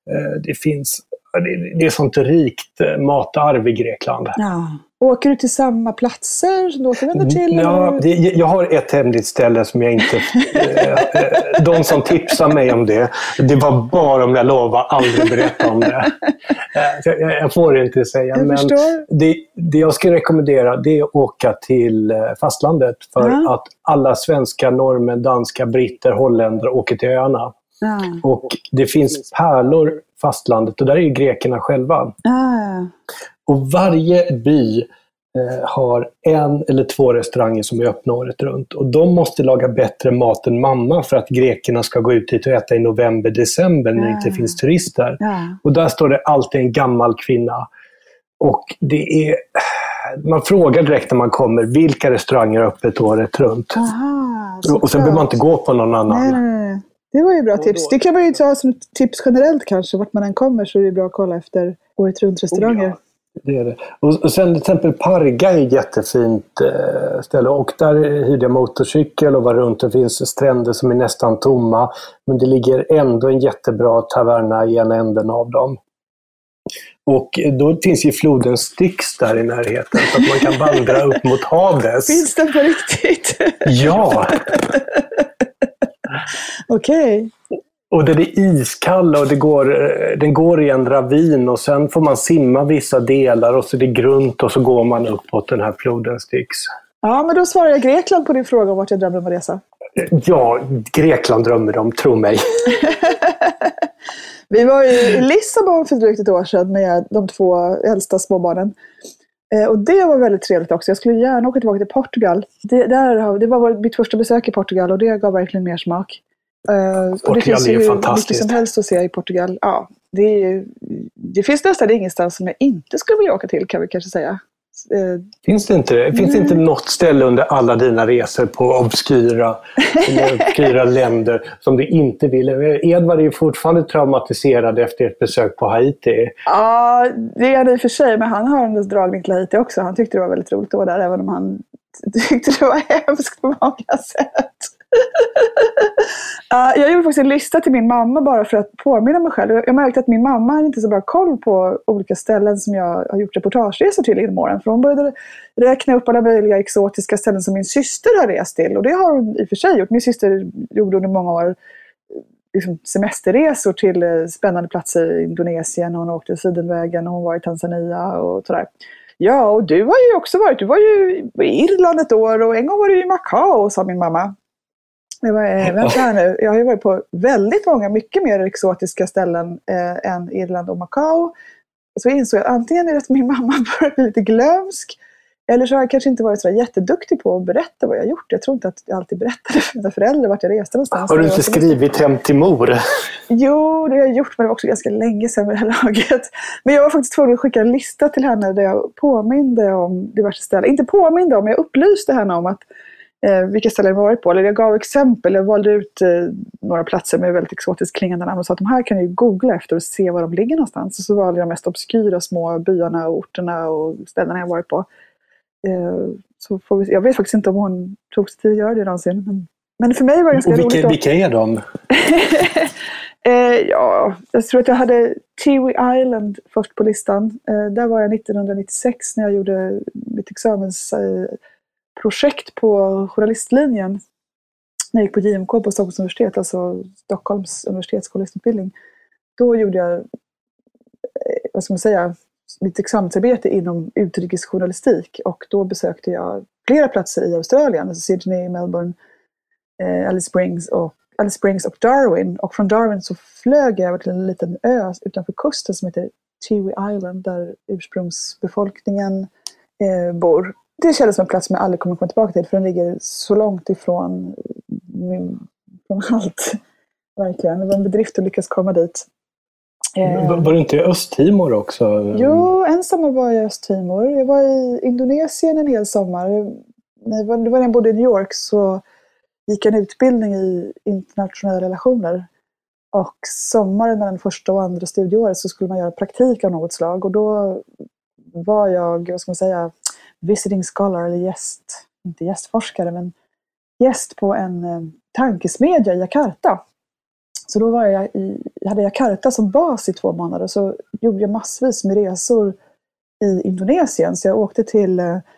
Det är sånt rikt matarv i Grekland. Ja. Åker du till samma platser som du återvänder till? Ja, jag har ett hemligt ställe som jag inte... de som tipsar mig om det var bara om jag lovar aldrig berätta om det. Jag får inte säga. Men det jag ska rekommendera, det är att åka till fastlandet. För att alla svenska, norrmän, danska, britter, holländare åker till öarna. Och det finns pärlor fastlandet, och där är ju grekerna själva. Och varje by har 1 eller 2 restauranger som är öppna året runt. Och de måste laga bättre mat än mamma för att grekerna ska gå ut dit och äta i november, december när det inte finns turister. Och där står det alltid en gammal kvinna. Och det är... Man frågar direkt när man kommer vilka restauranger är öppet året runt. Och sen behöver man inte gå på någon annan. Nej. Det var ju bra tips. Det kan man ju ta som tips generellt kanske. Vart man än kommer så är det bra att kolla efter året runt restauranger. Det är det. Och sen till exempel Parga är ett jättefint ställe. Och där hyrde jag motorcykel och var runt. Det finns stränder som är nästan tomma. Men det ligger ändå en jättebra taverna i en änden av dem. Och då finns ju floden Styx där i närheten. Så att man kan vandra upp mot Hades. Finns det på riktigt? Ja! Okej. Och det är iskall och den går i en ravin, och sen får man simma vissa delar och så är det grunt och så går man uppåt den här floden Styx. Ja, men då svarar jag Grekland på din fråga om vart jag drömmer om att resa. Ja, Grekland drömmer de, tro mig. Vi var i Lissabon för drygt ett år sedan med de 2 äldsta småbarnen. Och det var väldigt trevligt också. Jag skulle gärna åka tillbaka till Portugal. Det var mitt första besök i Portugal och det gav verkligen mer smak. Och det finns ju mycket som helst att se i Portugal. Ja, det finns nästan ingenstans som jag inte skulle vilja åka till, kan vi kanske säga. Finns det inte det? Finns det inte något ställe under alla dina resor på obskyra länder som du inte vill? Edvard är ju fortfarande traumatiserad efter ett besök på Haiti. Ja, det är det i och för sig, men han har en dragning till Haiti också. Han tyckte det var väldigt roligt att vara där, även om han tyckte det var hemskt på många sätt. Jag gjorde faktiskt en lista till min mamma bara för att påminna mig själv. Jag märkte att min mamma har inte så bra koll på olika ställen som jag har gjort reportageresor till genom åren. För hon började räkna upp alla möjliga exotiska ställen som min syster har rest till. Och det har hon i och för sig gjort. Min syster gjorde under många år liksom semesterresor till spännande platser i Indonesien. Hon åkte Sidenvägen och hon var i Tanzania och sådär. Ja, och du har ju också varit. Du var ju i Irland ett år och en gång var du i Macao, sa min mamma. Jag var, vänta här nu. Jag har ju varit på väldigt många, mycket mer exotiska ställen än Irland och Macao. Så insåg jag antingen är det att min mamma börjar bli lite glömsk, eller så har jag kanske inte varit så jätteduktig på att berätta vad jag gjort. Jag tror inte att jag alltid berättade för mina föräldrar vart jag reste någonstans. Har du inte skrivit hem till mor? Jo, det har jag gjort, men det var också ganska länge sedan med det här laget. Men jag var faktiskt tvungen att skicka en lista till henne där jag påminde om diverse ställen. Inte påminde om, jag upplyste henne om att vilka ställen jag varit på. Eller jag gav exempel, jag valde ut några platser med väldigt exotiskt klingande namn och sa att de här kan du googla efter och se var de ligger någonstans. Och så valde jag de mest obskyra små byarna och orterna och ställena jag varit på. Så får vi, jag vet faktiskt inte om hon tog sig tid att göra det någonsin. Men för mig var det ganska roligt. Vilka är de? Ja, jag tror att jag hade Tiwi Island först på listan. Där var jag 1996 när jag gjorde mitt examensprojekt på journalistlinjen. När jag gick på JMK på Stockholms universitet, alltså Stockholms universitetsjournalistutbildning. Då gjorde jag, vad ska man säga, mitt examensarbete inom utrikesjournalistik, och då besökte jag flera platser i Australien, alltså Sydney, Melbourne, Alice Springs och Darwin. Och från Darwin så flög jag över till en liten ö utanför kusten som heter Tiwi Island, där ursprungsbefolkningen bor. Det kändes som en plats som jag aldrig kommer komma tillbaka till, för den ligger så långt ifrån från allt. Verkligen, det var en bedrift att lyckas komma dit. Var du inte i Östtimor också? Jo, en sommar var jag i Östtimor. Jag var i Indonesien en hel sommar. Det var när jag bodde i New York, så gick en utbildning i internationella relationer. Och sommaren mellan första och andra studieåret så skulle man göra praktik av något slag. Och då var jag, vad ska man säga, visiting scholar eller gäst, inte gästforskare, men gäst på en tankesmedja i Jakarta. Så då var jag hade Jakarta som bas i 2 månader, så gjorde jag massvis med resor i Indonesien. Så jag åkte till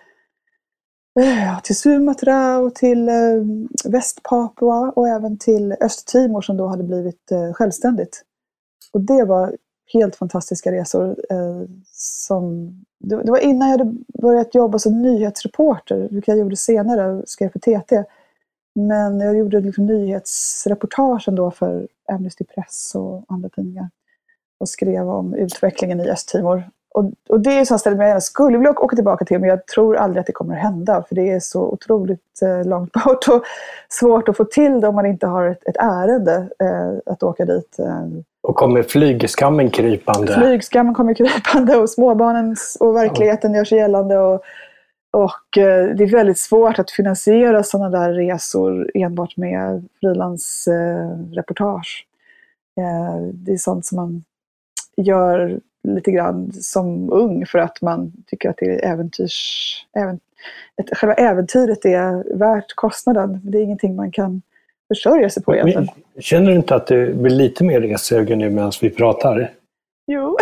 Sumatra och till Västpapua och även till Östtimor som då hade blivit självständigt. Och det var helt fantastiska resor. Det var innan jag hade börjat jobba som nyhetsreporter, vilket jag gjorde senare, skrev för TT. Men jag gjorde liksom nyhetsreportagen då för Amnesty Press och andra tidningar. Och skrev om utvecklingen i Östtimor. Och det är så ställe jag gärna skulle vilja åka tillbaka till, men jag tror aldrig att det kommer att hända. För det är så otroligt långt bort och svårt att få till det om man inte har ett ärende att åka dit. Och kommer flygskammen krypande? Flygskammen kommer krypande och småbarnen och verkligheten gör sig gällande. Och det är väldigt svårt att finansiera sådana där resor enbart med frilansreportage. Det är sånt som man gör lite grann som ung för att man tycker att det är själva äventyret är värt kostnaden. Det är ingenting man kan försörja sig på egentligen. Känner du inte att du blir lite mer resögen nu medan vi pratar? Jo.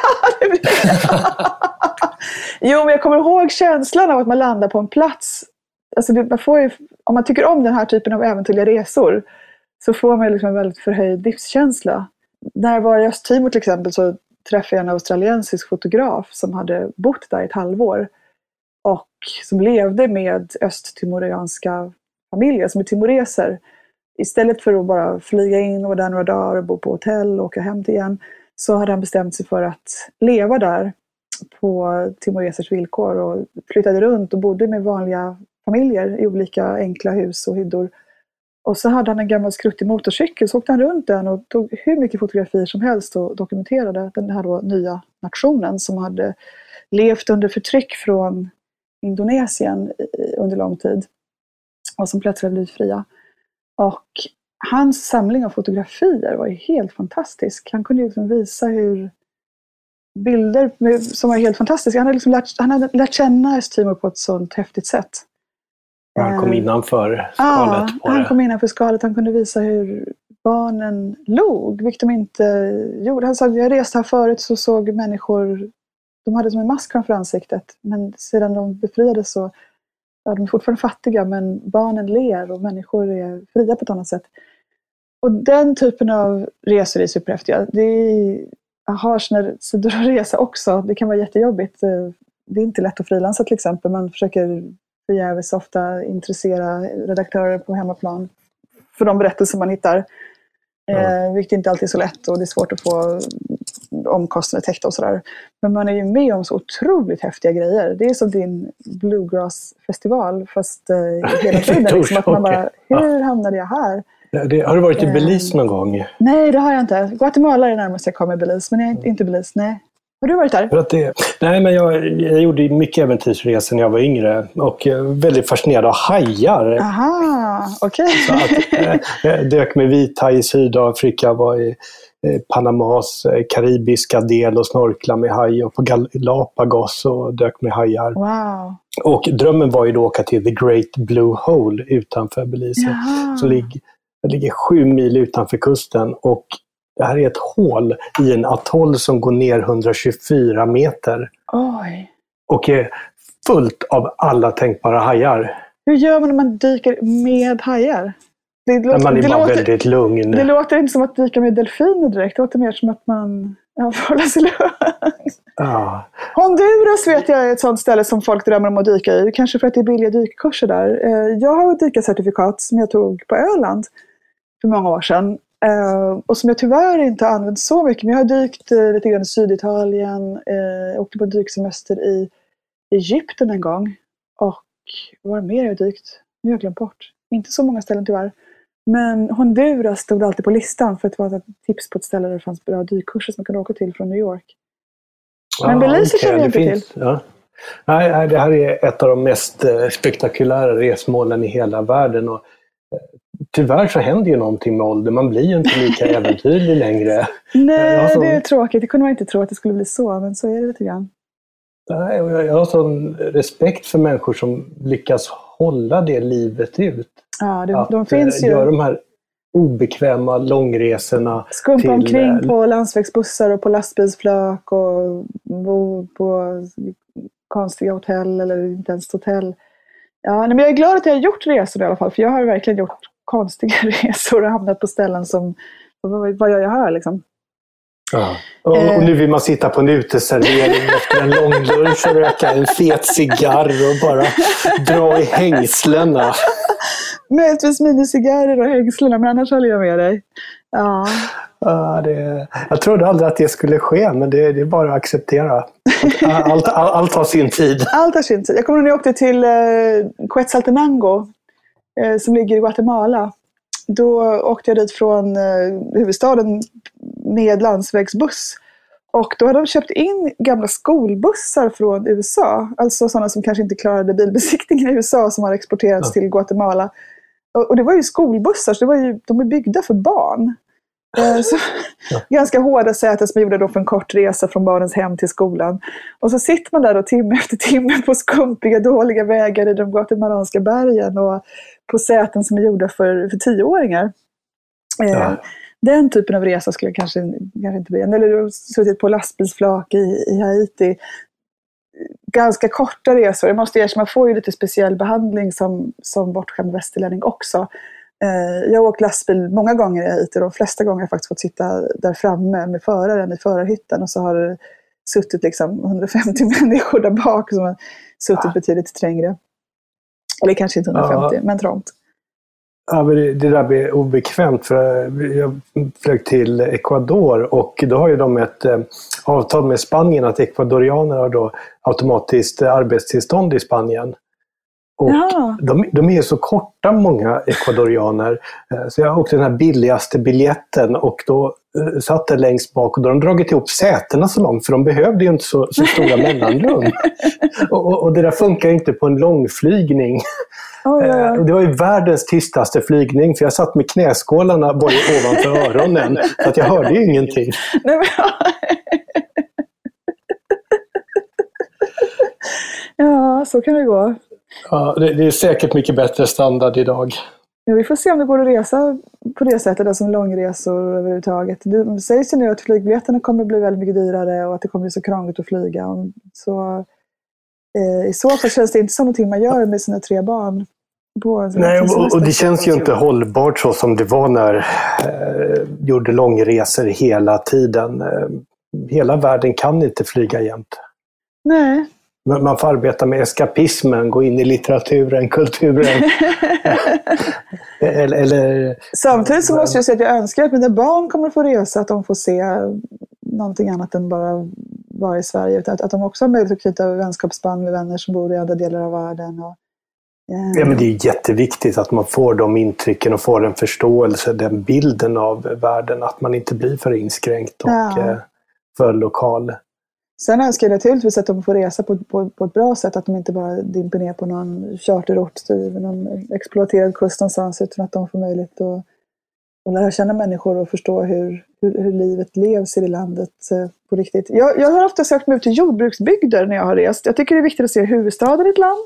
Jo, men jag kommer ihåg känslan av att man landar på en plats. Alltså man får ju, om man tycker om den här typen av äventyrliga resor, så får man liksom en väldigt förhöjd livskänsla. När jag var i Östtimor till exempel, så träffade jag en australiensisk fotograf som hade bott där 1 halvår och som levde med östtimorianska familjer som är timoreser. Istället för att bara flyga in och där några dagar och bo på hotell och åka hem till igen, så hade han bestämt sig för att leva där på timoresers villkor och flyttade runt och bodde med vanliga familjer i olika enkla hus och hyddor. Och så hade han en gammal skruttig motorcykel, så åkte han runt den och tog hur mycket fotografier som helst och dokumenterade den här då nya nationen som hade levt under förtryck från Indonesien under lång tid och som plötsligt hade blivit fria. Och hans samling av fotografier var ju helt fantastisk. Han kunde ju liksom visa hur bilder som var helt fantastiska. Han hade lärt känna Östtimor på ett sånt häftigt sätt. Han kom innanför skalet på det. Han kom innanför skalet. Han kunde visa hur barnen log, vilket de inte gjorde. Han sa att jag reste här förut så såg människor, de hade som en mask framför ansiktet. Men sedan de befriades så är de fortfarande fattiga, men barnen ler och människor är fria på ett annat sätt. Och den typen av resor är superhäftiga. Jag har sina sidor att resa också. Det kan vara jättejobbigt. Det är inte lätt att frilansa till exempel. Man försöker förgäves ofta intressera redaktörer på hemmaplan för de berättelser man hittar. Vilket inte alltid är så lätt och det är svårt att få omkostnader täckta och sådär. Men man är ju med om så otroligt häftiga grejer. Det är som din bluegrass-festival fast hela tiden. Liksom, att man bara, hur hamnade jag här? Har du varit i Belize någon gång? Nej, det har jag inte. Guatemala är det närmaste jag kommer i Belize, men jag är inte i Belize, nej. Har du varit där? Nej, men jag gjorde mycket äventyrsresor när jag var yngre och väldigt fascinerad av hajar. Aha, okej. Jag dök med vithaj i Sydafrika, var i Panamas karibiska del och snorkla med haj och på Galapagos och dök med hajar. Wow. Och drömmen var ju då att åka till The Great Blue Hole utanför Belize. Så det ligger 7 mil utanför kusten och det här är ett hål i en atoll som går ner 124 meter. Oj. Och är fullt av alla tänkbara hajar. Hur gör man när man dyker med hajar? Man är bara väldigt lugn. Det låter inte som att dyka med delfiner direkt. Det låter mer som att man får hålla sig lugn. Ja. Honduras vet jag är ett sånt ställe som folk drömmer om att dyka i. Kanske för att det är billiga dykkurser där. Jag har ett dykarcertifikat som jag tog på Öland för många år sedan. Och som jag tyvärr inte har använt så mycket. Men jag har dykt lite grann i Syditalien. Åkte på en dyksemester i Egypten en gång. Och vad mer jag dykt? Nu har jag glömt bort. Inte så många ställen tyvärr. Men Honduras stod alltid på listan för att det var ett tips på ett ställe där det fanns bra dykkurser som man kunde åka till från New York. Men Belize känner jag inte till. Ja. Nej, det här är ett av de mest spektakulära resmålen i hela världen. Och tyvärr så händer ju någonting med ålder. Man blir ju inte lika äventyrlig längre. Nej, det är tråkigt. Det kunde man inte tro att det skulle bli så, men så är det lite grann. Nej, jag har sån respekt för människor som lyckas hålla det livet ut. Ja, de finns ju. Gör de här obekväma långresorna. Skumpa omkring på landsvägsbussar och på lastbilsflak och bo på konstiga hotell eller inte ens hotell. Ja, men jag är glad att jag har gjort resor i alla fall, för jag har verkligen gjort konstiga resor och hamnat på ställen som, vad gör jag här liksom? Ja. Och nu vill man sitta på en uteservering efter en lång lunch och röka en fet cigarr och bara dra i hängslena. Möjligtvis minicigarrer och hängslena, men annars håller jag med dig. Ja. Jag trodde aldrig att det skulle ske, men det är bara att acceptera. Allt har sin tid. Allt har sin tid. Jag kommer när jag åkte till Quetzaltenango som ligger i Guatemala. Då åkte jag dit från huvudstaden med landsvägsbuss. Och då hade de köpt in gamla skolbussar från USA. Alltså sådana som kanske inte klarade bilbesiktningen i USA som har exporterats till Guatemala. Och det var ju skolbussar, så de är byggda för barn. Så, ganska hårda säten som gjorde då för en kort resa från barnens hem till skolan. Och så sitter man där då timme efter timme på skumpiga, dåliga vägar i de guatemalanska bergen och på säten som är gjorda för 10-åringar. Den typen av resa skulle jag kanske inte bli. Eller suttit på lastbilsflak i Haiti. Ganska korta resor. Jag måste erkänna, man får ju lite speciell behandling som bortskämd västerlänning också. Jag har åkt lastbil många gånger i Haiti. De flesta gånger har jag faktiskt fått sitta där framme med föraren i förarhytten. Och så har det suttit liksom 150 människor där bak som har suttit betydligt trängre. Eller kanske inte 150, men trångt. Ja, men det där blir obekvämt, för jag flög till Ecuador och då har ju de ett avtal med Spanien att ecuadorianer har då automatiskt arbetstillstånd i Spanien. Och de är ju så korta, många ecuadorianer, så jag åkte den här billigaste biljetten och då satt jag längst bak och då har de dragit ihop sätena så långt, för de behövde ju inte så stora mellanrum. och det där funkar inte på en långflygning. Det var ju världens tystaste flygning, för jag satt med knäskålarna både ovanför öronen, så att jag hörde ju ingenting. Ja, så kan det gå. Ja, det är säkert mycket bättre standard idag. Ja, vi får se om det går att resa på det sättet, alltså långresor överhuvudtaget. Det sägs ju nu att flygbiljetterna kommer bli väldigt mycket dyrare och att det kommer bli så krångligt att flyga. Så i så fall känns det inte som någonting man gör med sina 3 barn. Nej, och det känns ju inte hållbart så som det var när gjorde långresor hela tiden. Hela världen kan inte flyga jämt. Nej. Men man får arbeta med eskapismen, gå in i litteraturen, kulturen. eller, samtidigt så måste jag säga att jag önskar att mina barn kommer att få resa, att de får se någonting annat än bara vara i Sverige. Utan att de också har möjlighet att knyta vänskapsband med vänner som bor i andra delar av världen. Ja, men det är jätteviktigt att man får de intrycken och får den förståelse, den bilden av världen, att man inte blir för inskränkt och för lokal. Sen önskar jag naturligtvis att de får resa på ett bra sätt, att de inte bara dimper ner på någon charterort vid någon exploaterad kust någonstans, utan att de får möjlighet att lära känna människor och förstå hur livet levs i det landet på riktigt. Jag har ofta sökt mig ut till jordbruksbygder när jag har rest. Jag tycker det är viktigt att se huvudstaden i ett land.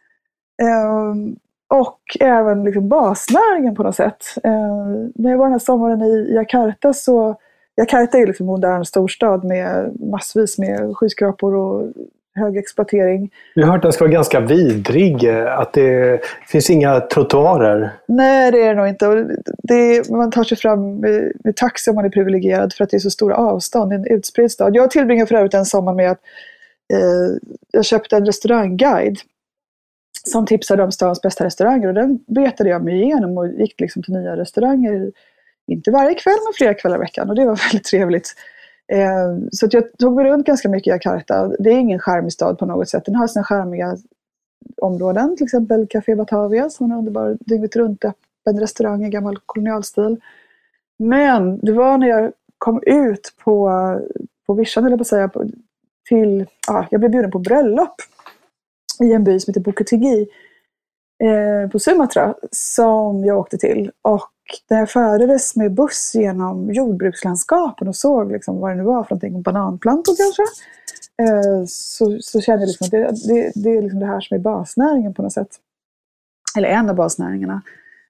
Och även liksom basnäringen på något sätt. När jag var den här sommaren i Jakarta så... Jakarta är liksom en modern storstad med massvis med skyskrapor och hög exploatering. Jag har hört att den ska vara ganska vidrig, att det finns inga trottoarer. Nej, det är det nog inte. Man tar sig fram med taxi om man är privilegierad för att det är så stora avstånd. Det är en utspridd stad. Jag tillbringade för övrigt en sommar med att jag köpte en restaurangguide som tipsade om stans bästa restauranger, och den betade jag mig igenom och gick liksom till nya restauranger. Inte varje kväll, men flera kvällar i veckan. Och det var väldigt trevligt. Så att jag tog mig runt ganska mycket i Jakarta. Det är ingen charmig stad på något sätt. Den har sina charmiga områden. Till exempel Café Batavia, som är en underbar dygnet runt öppen restaurang i gammal kolonialstil. Men det var när jag kom ut på vischan, eller på att säga, jag blev bjuden på bröllop i en by som heter Bukit på Sumatra, som jag åkte till. Och när jag färdades med buss genom jordbrukslandskapen och såg liksom vad det nu var för någonting, bananplantor kanske, så kände jag liksom att det är liksom det här som är basnäringen på något sätt. Eller en av basnäringarna.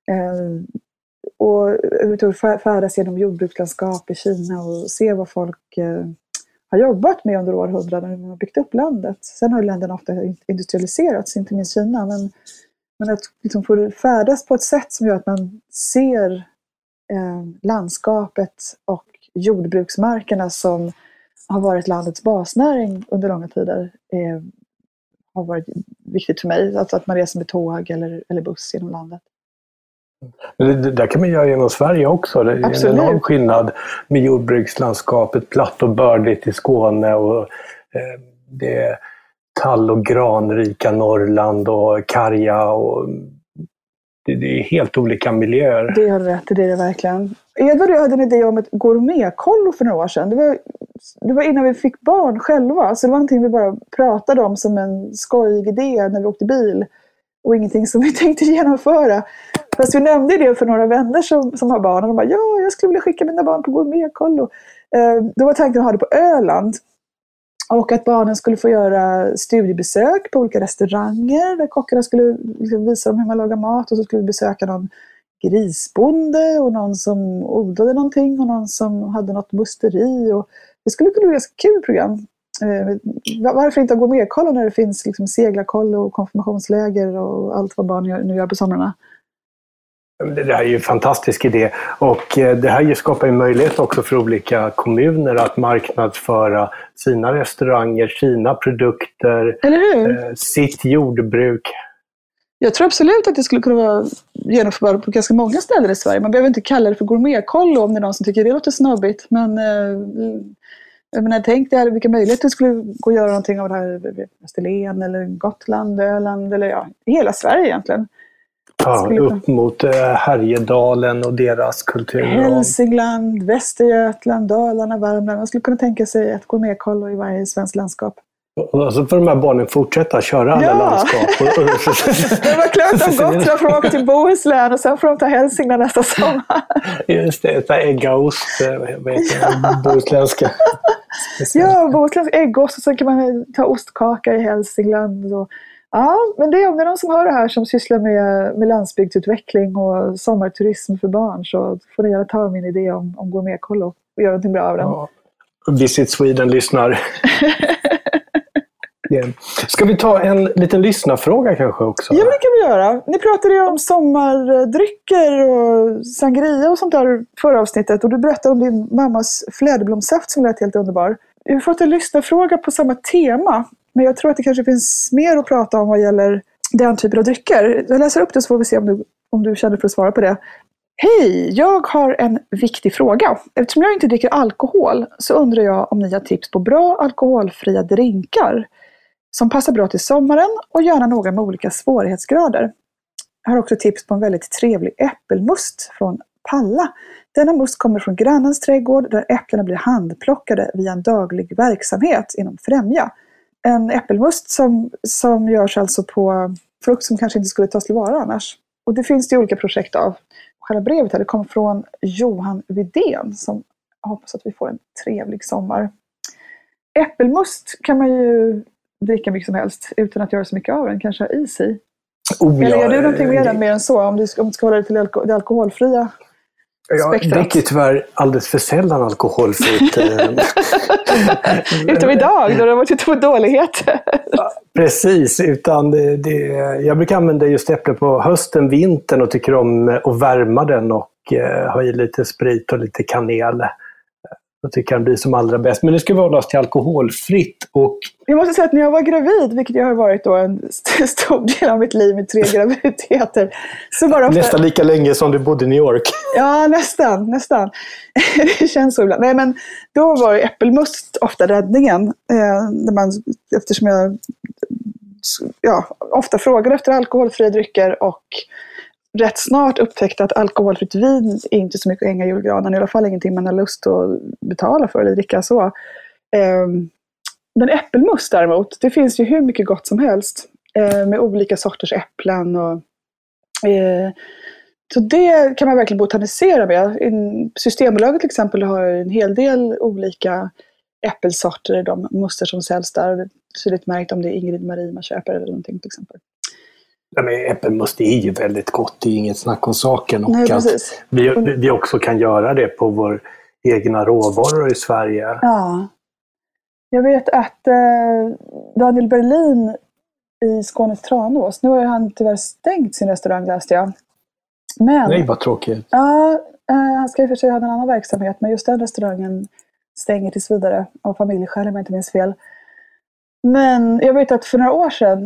Och färdas genom jordbrukslandskap i Kina och se vad folk har jobbat med under århundraden när de har byggt upp landet. Sen har länderna ofta industrialiserats, inte minst Kina, men att liksom få färdas på ett sätt som gör att man ser landskapet och jordbruksmarkerna som har varit landets basnäring under långa tider har varit viktigt för mig. Alltså att man reser med tåg eller buss genom landet. Det där kan man göra genom Sverige också. Det är en enorm skillnad med jordbrukslandskapet, platt och bördigt i Skåne, och det är tall- och granrika Norrland och karga, och det är helt olika miljöer. Det har du rätt, det är det verkligen. Edvard och jag hade en idé om ett gourmetkollo för några år sedan. Det var innan vi fick barn själva, så det var någonting vi bara pratade om som en skojig idé när vi åkte bil, och ingenting som vi tänkte genomföra. Fast vi nämnde det för några vänner som har barn, och de bara, ja, jag skulle vilja skicka mina barn på gourmetkollo. Då var tanken att ha det på Öland. Och att barnen skulle få göra studiebesök på olika restauranger där kockarna skulle visa dem hur man lagar mat, och så skulle vi besöka någon grisbonde och någon som odlade någonting och någon som hade något musteri. Och det skulle kunna bli ett kul program. Varför inte gå med kolla när det finns liksom seglarkoll och konfirmationsläger och allt vad barn nu gör på somrarna? Det här är ju en fantastisk idé, och det här skapar ju möjlighet också för olika kommuner att marknadsföra sina restauranger, sina produkter, sitt jordbruk. Jag tror absolut att det skulle kunna vara genomförbart på ganska många ställen i Sverige. Man behöver inte kalla det för gourmetkollo om det är någon som tycker det låter snobbigt. Men jag menar, tänk dig vilka möjligheter det skulle gå att göra någonting av det här Österlen eller Gotland, Öland eller hela Sverige egentligen. Ja, upp mot Härjedalen och deras kultur. Hälsingland, Västergötland, Dalarna, Värmland. Man skulle kunna tänka sig ett gourmetkollo i varje svensk landskap. Och så får de här barnen fortsätta köra alla landskap. Det var klart om Gotland får åka till Bohuslän och sen får de ta Hälsingland nästa sommar. Just det, äggaost, bohuslänska. Ja, bohuslänsk äggost, och sen kan man ta ostkaka i Hälsingland. Och, ja, men det är om det är någon som hör det här som sysslar med landsbygdsutveckling och sommarturism för barn, så får ni gärna ta min idé om gourmetkollo och göra någonting bra av den. Ja. Visit Sweden lyssnar. Ska vi ta en liten lyssnarfråga kanske också? Ja, men det kan vi göra. Ni pratade ju om sommardrycker och sangria och sånt där förra avsnittet. Och du berättade om din mammas fläderblomssaft som lät helt underbar. Vi har fått en lyssnarfråga på samma tema. Men jag tror att det kanske finns mer att prata om vad gäller den typen av drycker. Jag läser upp det så får vi se om du känner för att svara på det. Hej, jag har en viktig fråga. Eftersom jag inte dricker alkohol så undrar jag om ni har tips på bra alkoholfria drinkar som passar bra till sommaren och gärna några med olika svårighetsgrader. Jag har också tips på en väldigt trevlig äppelmust från Palla. Denna must kommer från grannens trädgård där äpplena blir handplockade via en daglig verksamhet inom Främja. En äppelmust som görs alltså på frukt som kanske inte skulle tas tillvara annars. Och det finns det olika projekt av. Själva brevet här, det kom från Johan Widén som hoppas att vi får en trevlig sommar. Äppelmust kan man ju dricka mycket som helst utan att göra så mycket av den. Kanske ha is i. Eller gör du någonting mer än så om du ska hålla dig till det alkoholfria? Jag dricker tyvärr alldeles för sällan alkoholfritt. Utom idag då det har varit ute på dålighet. Precis, utan jag brukar använda just äpple på hösten, vintern och tycker om att värma den och ha i lite sprit och lite kanel. Jag tycker den blir som allra bäst. Men det ska vara till alkoholfritt. Och jag måste säga att när jag var gravid, vilket jag har varit då en stor del av mitt liv med 3 graviditeter. Så var det ofta... Nästan lika länge som du bodde i New York. Ja, nästan. Det känns så ibland. Nej, men då var äppelmust ofta räddningen. Eftersom jag ofta frågade efter alkoholfria drycker och rätt snart upptäckte att alkoholfritt vin är inte så mycket att hänga i julgranen. I alla fall ingenting man har lust att betala för eller dricka så. Men äppelmust däremot, det finns ju hur mycket gott som helst. Med olika sorters äpplen. Så det kan man verkligen botanisera med. Systembolaget till exempel har en hel del olika äppelsorter i de muster som säljs där. Det är tydligt märkt om det är Ingrid Marie man köper eller någonting till exempel. Ja, men äppelmust är ju väldigt gott, det är inget snack om saken. Och nej, att vi också kan göra det på vår egna råvaror i Sverige. Ja. Jag vet att Daniel Berlin i Skånes Tranås, nu har han tyvärr stängt sin restaurang läste jag. Men, nej, vad tråkigt. Ja, han ska i och för sig ha en annan verksamhet, men just den restaurangen stänger tills vidare av familjeskäl om jag inte minns fel. Men jag vet att för några år sedan,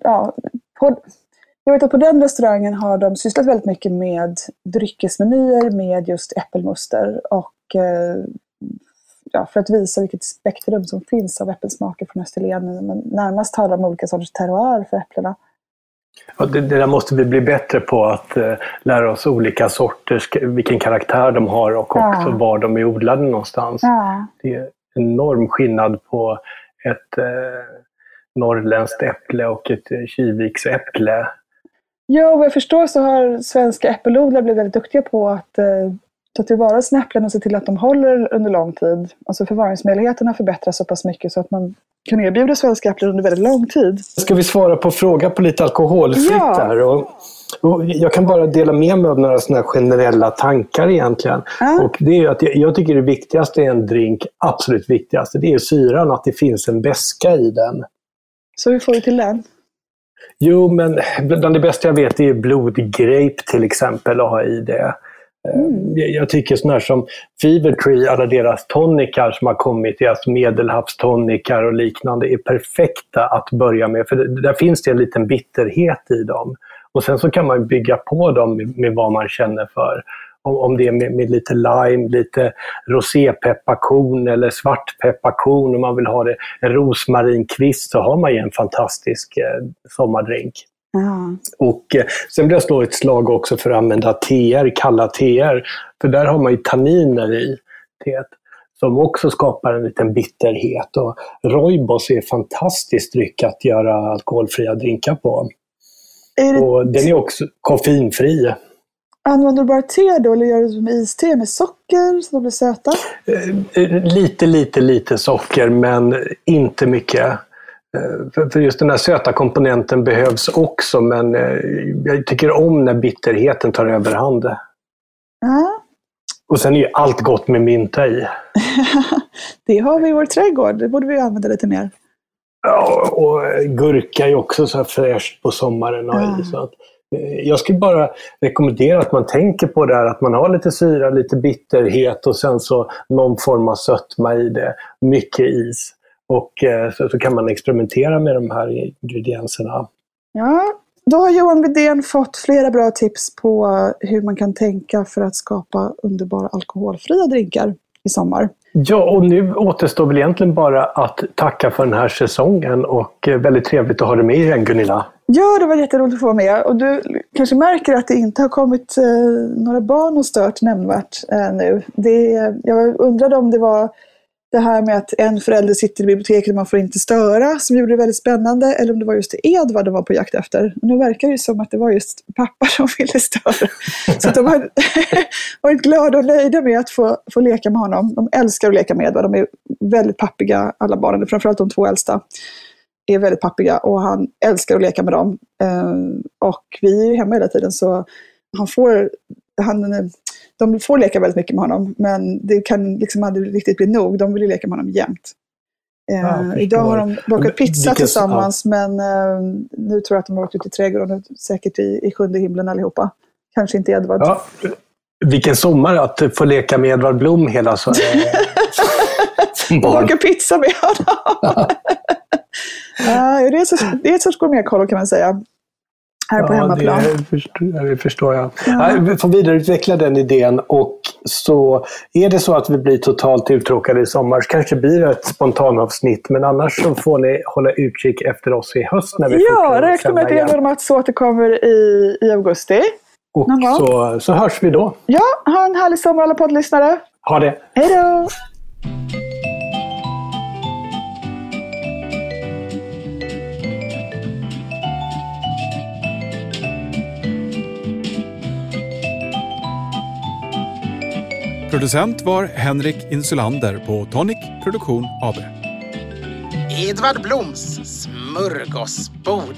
jag vet att på den restaurangen har de sysslat väldigt mycket med dryckesmenyer med just äppelmuster och för att visa vilket spektrum som finns av äppelsmaker från Österlen. Men närmast talar om olika sorters terroir för äpplena. Ja, det där måste vi bli bättre på, att lära oss olika sorters, vilken karaktär de har och också var de är odlade någonstans. Ja. Det är enorm skillnad på ett norrländskt äpple och ett Kiviks äpple. Ja, och jag förstår så har svenska äppelodlare blivit väldigt duktiga på att ta tillvara sina äpplen och se till att de håller under lång tid. Alltså förvaringsmöjligheterna förbättras så pass mycket så att man kan erbjuda svenska äpplen under väldigt lång tid. Ska vi svara på fråga på lite alkoholfritt här? Och jag kan bara dela med mig av några sådana här generella tankar egentligen. Och det är att jag tycker det viktigaste är en drink, absolut viktigaste, det är syran, att det finns en vätska i den. Så hur får du till den? Jo, men bland det bästa jag vet är blodgrape till exempel att ha i det. Jag tycker sådana här som Fevertree, alla deras tonikar som har kommit, deras medelhavstonikar och liknande är perfekta att börja med. För där finns det en liten bitterhet i dem. Och sen så kan man bygga på dem med vad man känner för. Om det är med lite lime, lite rosépepparkorn eller svartpepparkorn, om man vill ha det rosmarinkvist, så har man ju en fantastisk sommardrink. Och sen vill jag slå ett slag också för att använda teer, kalla teer. För där har man ju tanniner i teet som också skapar en liten bitterhet. Och rooibos är fantastiskt dryck att göra alkoholfria drinkar på. Och den är också koffeinfri. Använder du bara te då, eller gör du som iste med socker så de blir söta? Lite socker, men inte mycket. För just den här söta komponenten behövs också, men jag tycker om när bitterheten tar överhand. Och sen är ju allt gott med mynta i. Det har vi i vår trädgård, det borde vi använda lite mer. Ja, och gurka är också så här fräscht på sommaren. Så att, jag skulle bara rekommendera att man tänker på det här, att man har lite syra, lite bitterhet och sen så någon form av sötma i det, mycket is. Och så kan man experimentera med de här ingredienserna. Ja, då har Johan Widén fått flera bra tips på hur man kan tänka för att skapa underbara alkoholfria drinkar i sommar. Ja, och nu återstår väl egentligen bara att tacka för den här säsongen och väldigt trevligt att ha dig med igen, Gunilla. Ja, det var jätteroligt att få vara med. Och du kanske märker att det inte har kommit några barn och stört nämnvärt nu. Jag undrade om det var det här med att en förälder sitter i biblioteket och man får inte störa som gjorde det väldigt spännande, eller om det var just Edvard de var på jakt efter. Nu verkar det ju som att det var just pappa som ville störa. Så att de har varit glada och nöjda med att få leka med honom. De älskar att leka med Edvard. De är väldigt pappiga, alla barnen. Framförallt de 2 äldsta är väldigt pappiga och han älskar att leka med dem. Och vi är hemma hela tiden så de får leka väldigt mycket med honom, men det kan liksom aldrig riktigt bli nog. De vill ju leka med honom jämt. Idag har de bakat pizza tillsammans, men nu tror jag att de har varit ute i trädgården och säkert i 7:e himlen allihopa. Kanske inte Edvard. Ja, vilken sommar att få leka med Edvard Blom hela så. Baka pizza med honom. Det är ett sorts gourmetkollo kan man säga. Här på hemmaplan. Det förstår jag. Ja. Vi får vidareutveckla den idén och så är det så att vi blir totalt uttråkade i sommar så kanske blir det ett spontanavsnitt, men annars så får ni hålla utkik efter oss i höst när vi räkna med att Edvard och Mats återkommer i augusti. Och så hörs vi då. Ja, ha en härlig sommar alla poddlyssnare. Ha det. Hej då! Producent var Henrik Insulander på Tonic Produktion AB. Edvard Bloms smörgåsbord.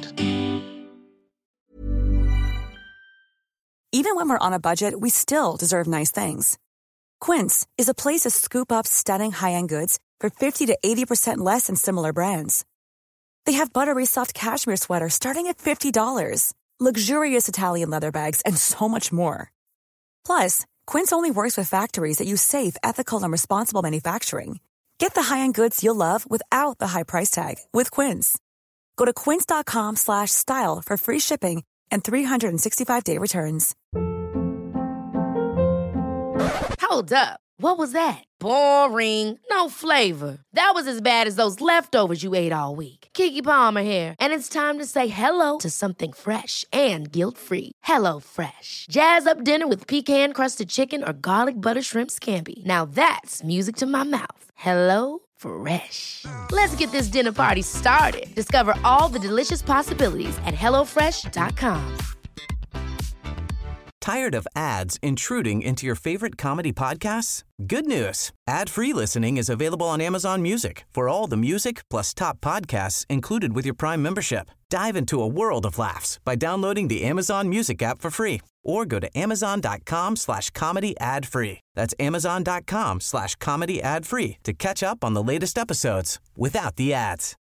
Even when we're on a budget, we still deserve nice things. Quince is a place to scoop up stunning high-end goods for 50 to 80% less than similar brands. They have buttery soft cashmere sweaters starting at $50, luxurious Italian leather bags, and so much more. Plus, Quince only works with factories that use safe, ethical, and responsible manufacturing. Get the high-end goods you'll love without the high price tag with Quince. Go to quince.com/style for free shipping and 365-day returns. Hold up. What was that? Boring. No flavor. That was as bad as those leftovers you ate all week. Keke Palmer here, and it's time to say hello to something fresh and guilt-free. Hello Fresh. Jazz up dinner with pecan-crusted chicken or garlic butter shrimp scampi. Now that's music to my mouth. Hello Fresh. Let's get this dinner party started. Discover all the delicious possibilities at hellofresh.com. Tired of ads intruding into your favorite comedy podcasts? Good news. Ad-free listening is available on Amazon Music for all the music plus top podcasts included with your Prime membership. Dive into a world of laughs by downloading the Amazon Music app for free or go to amazon.com/comedy ad-free. That's amazon.com/comedy ad-free to catch up on the latest episodes without the ads.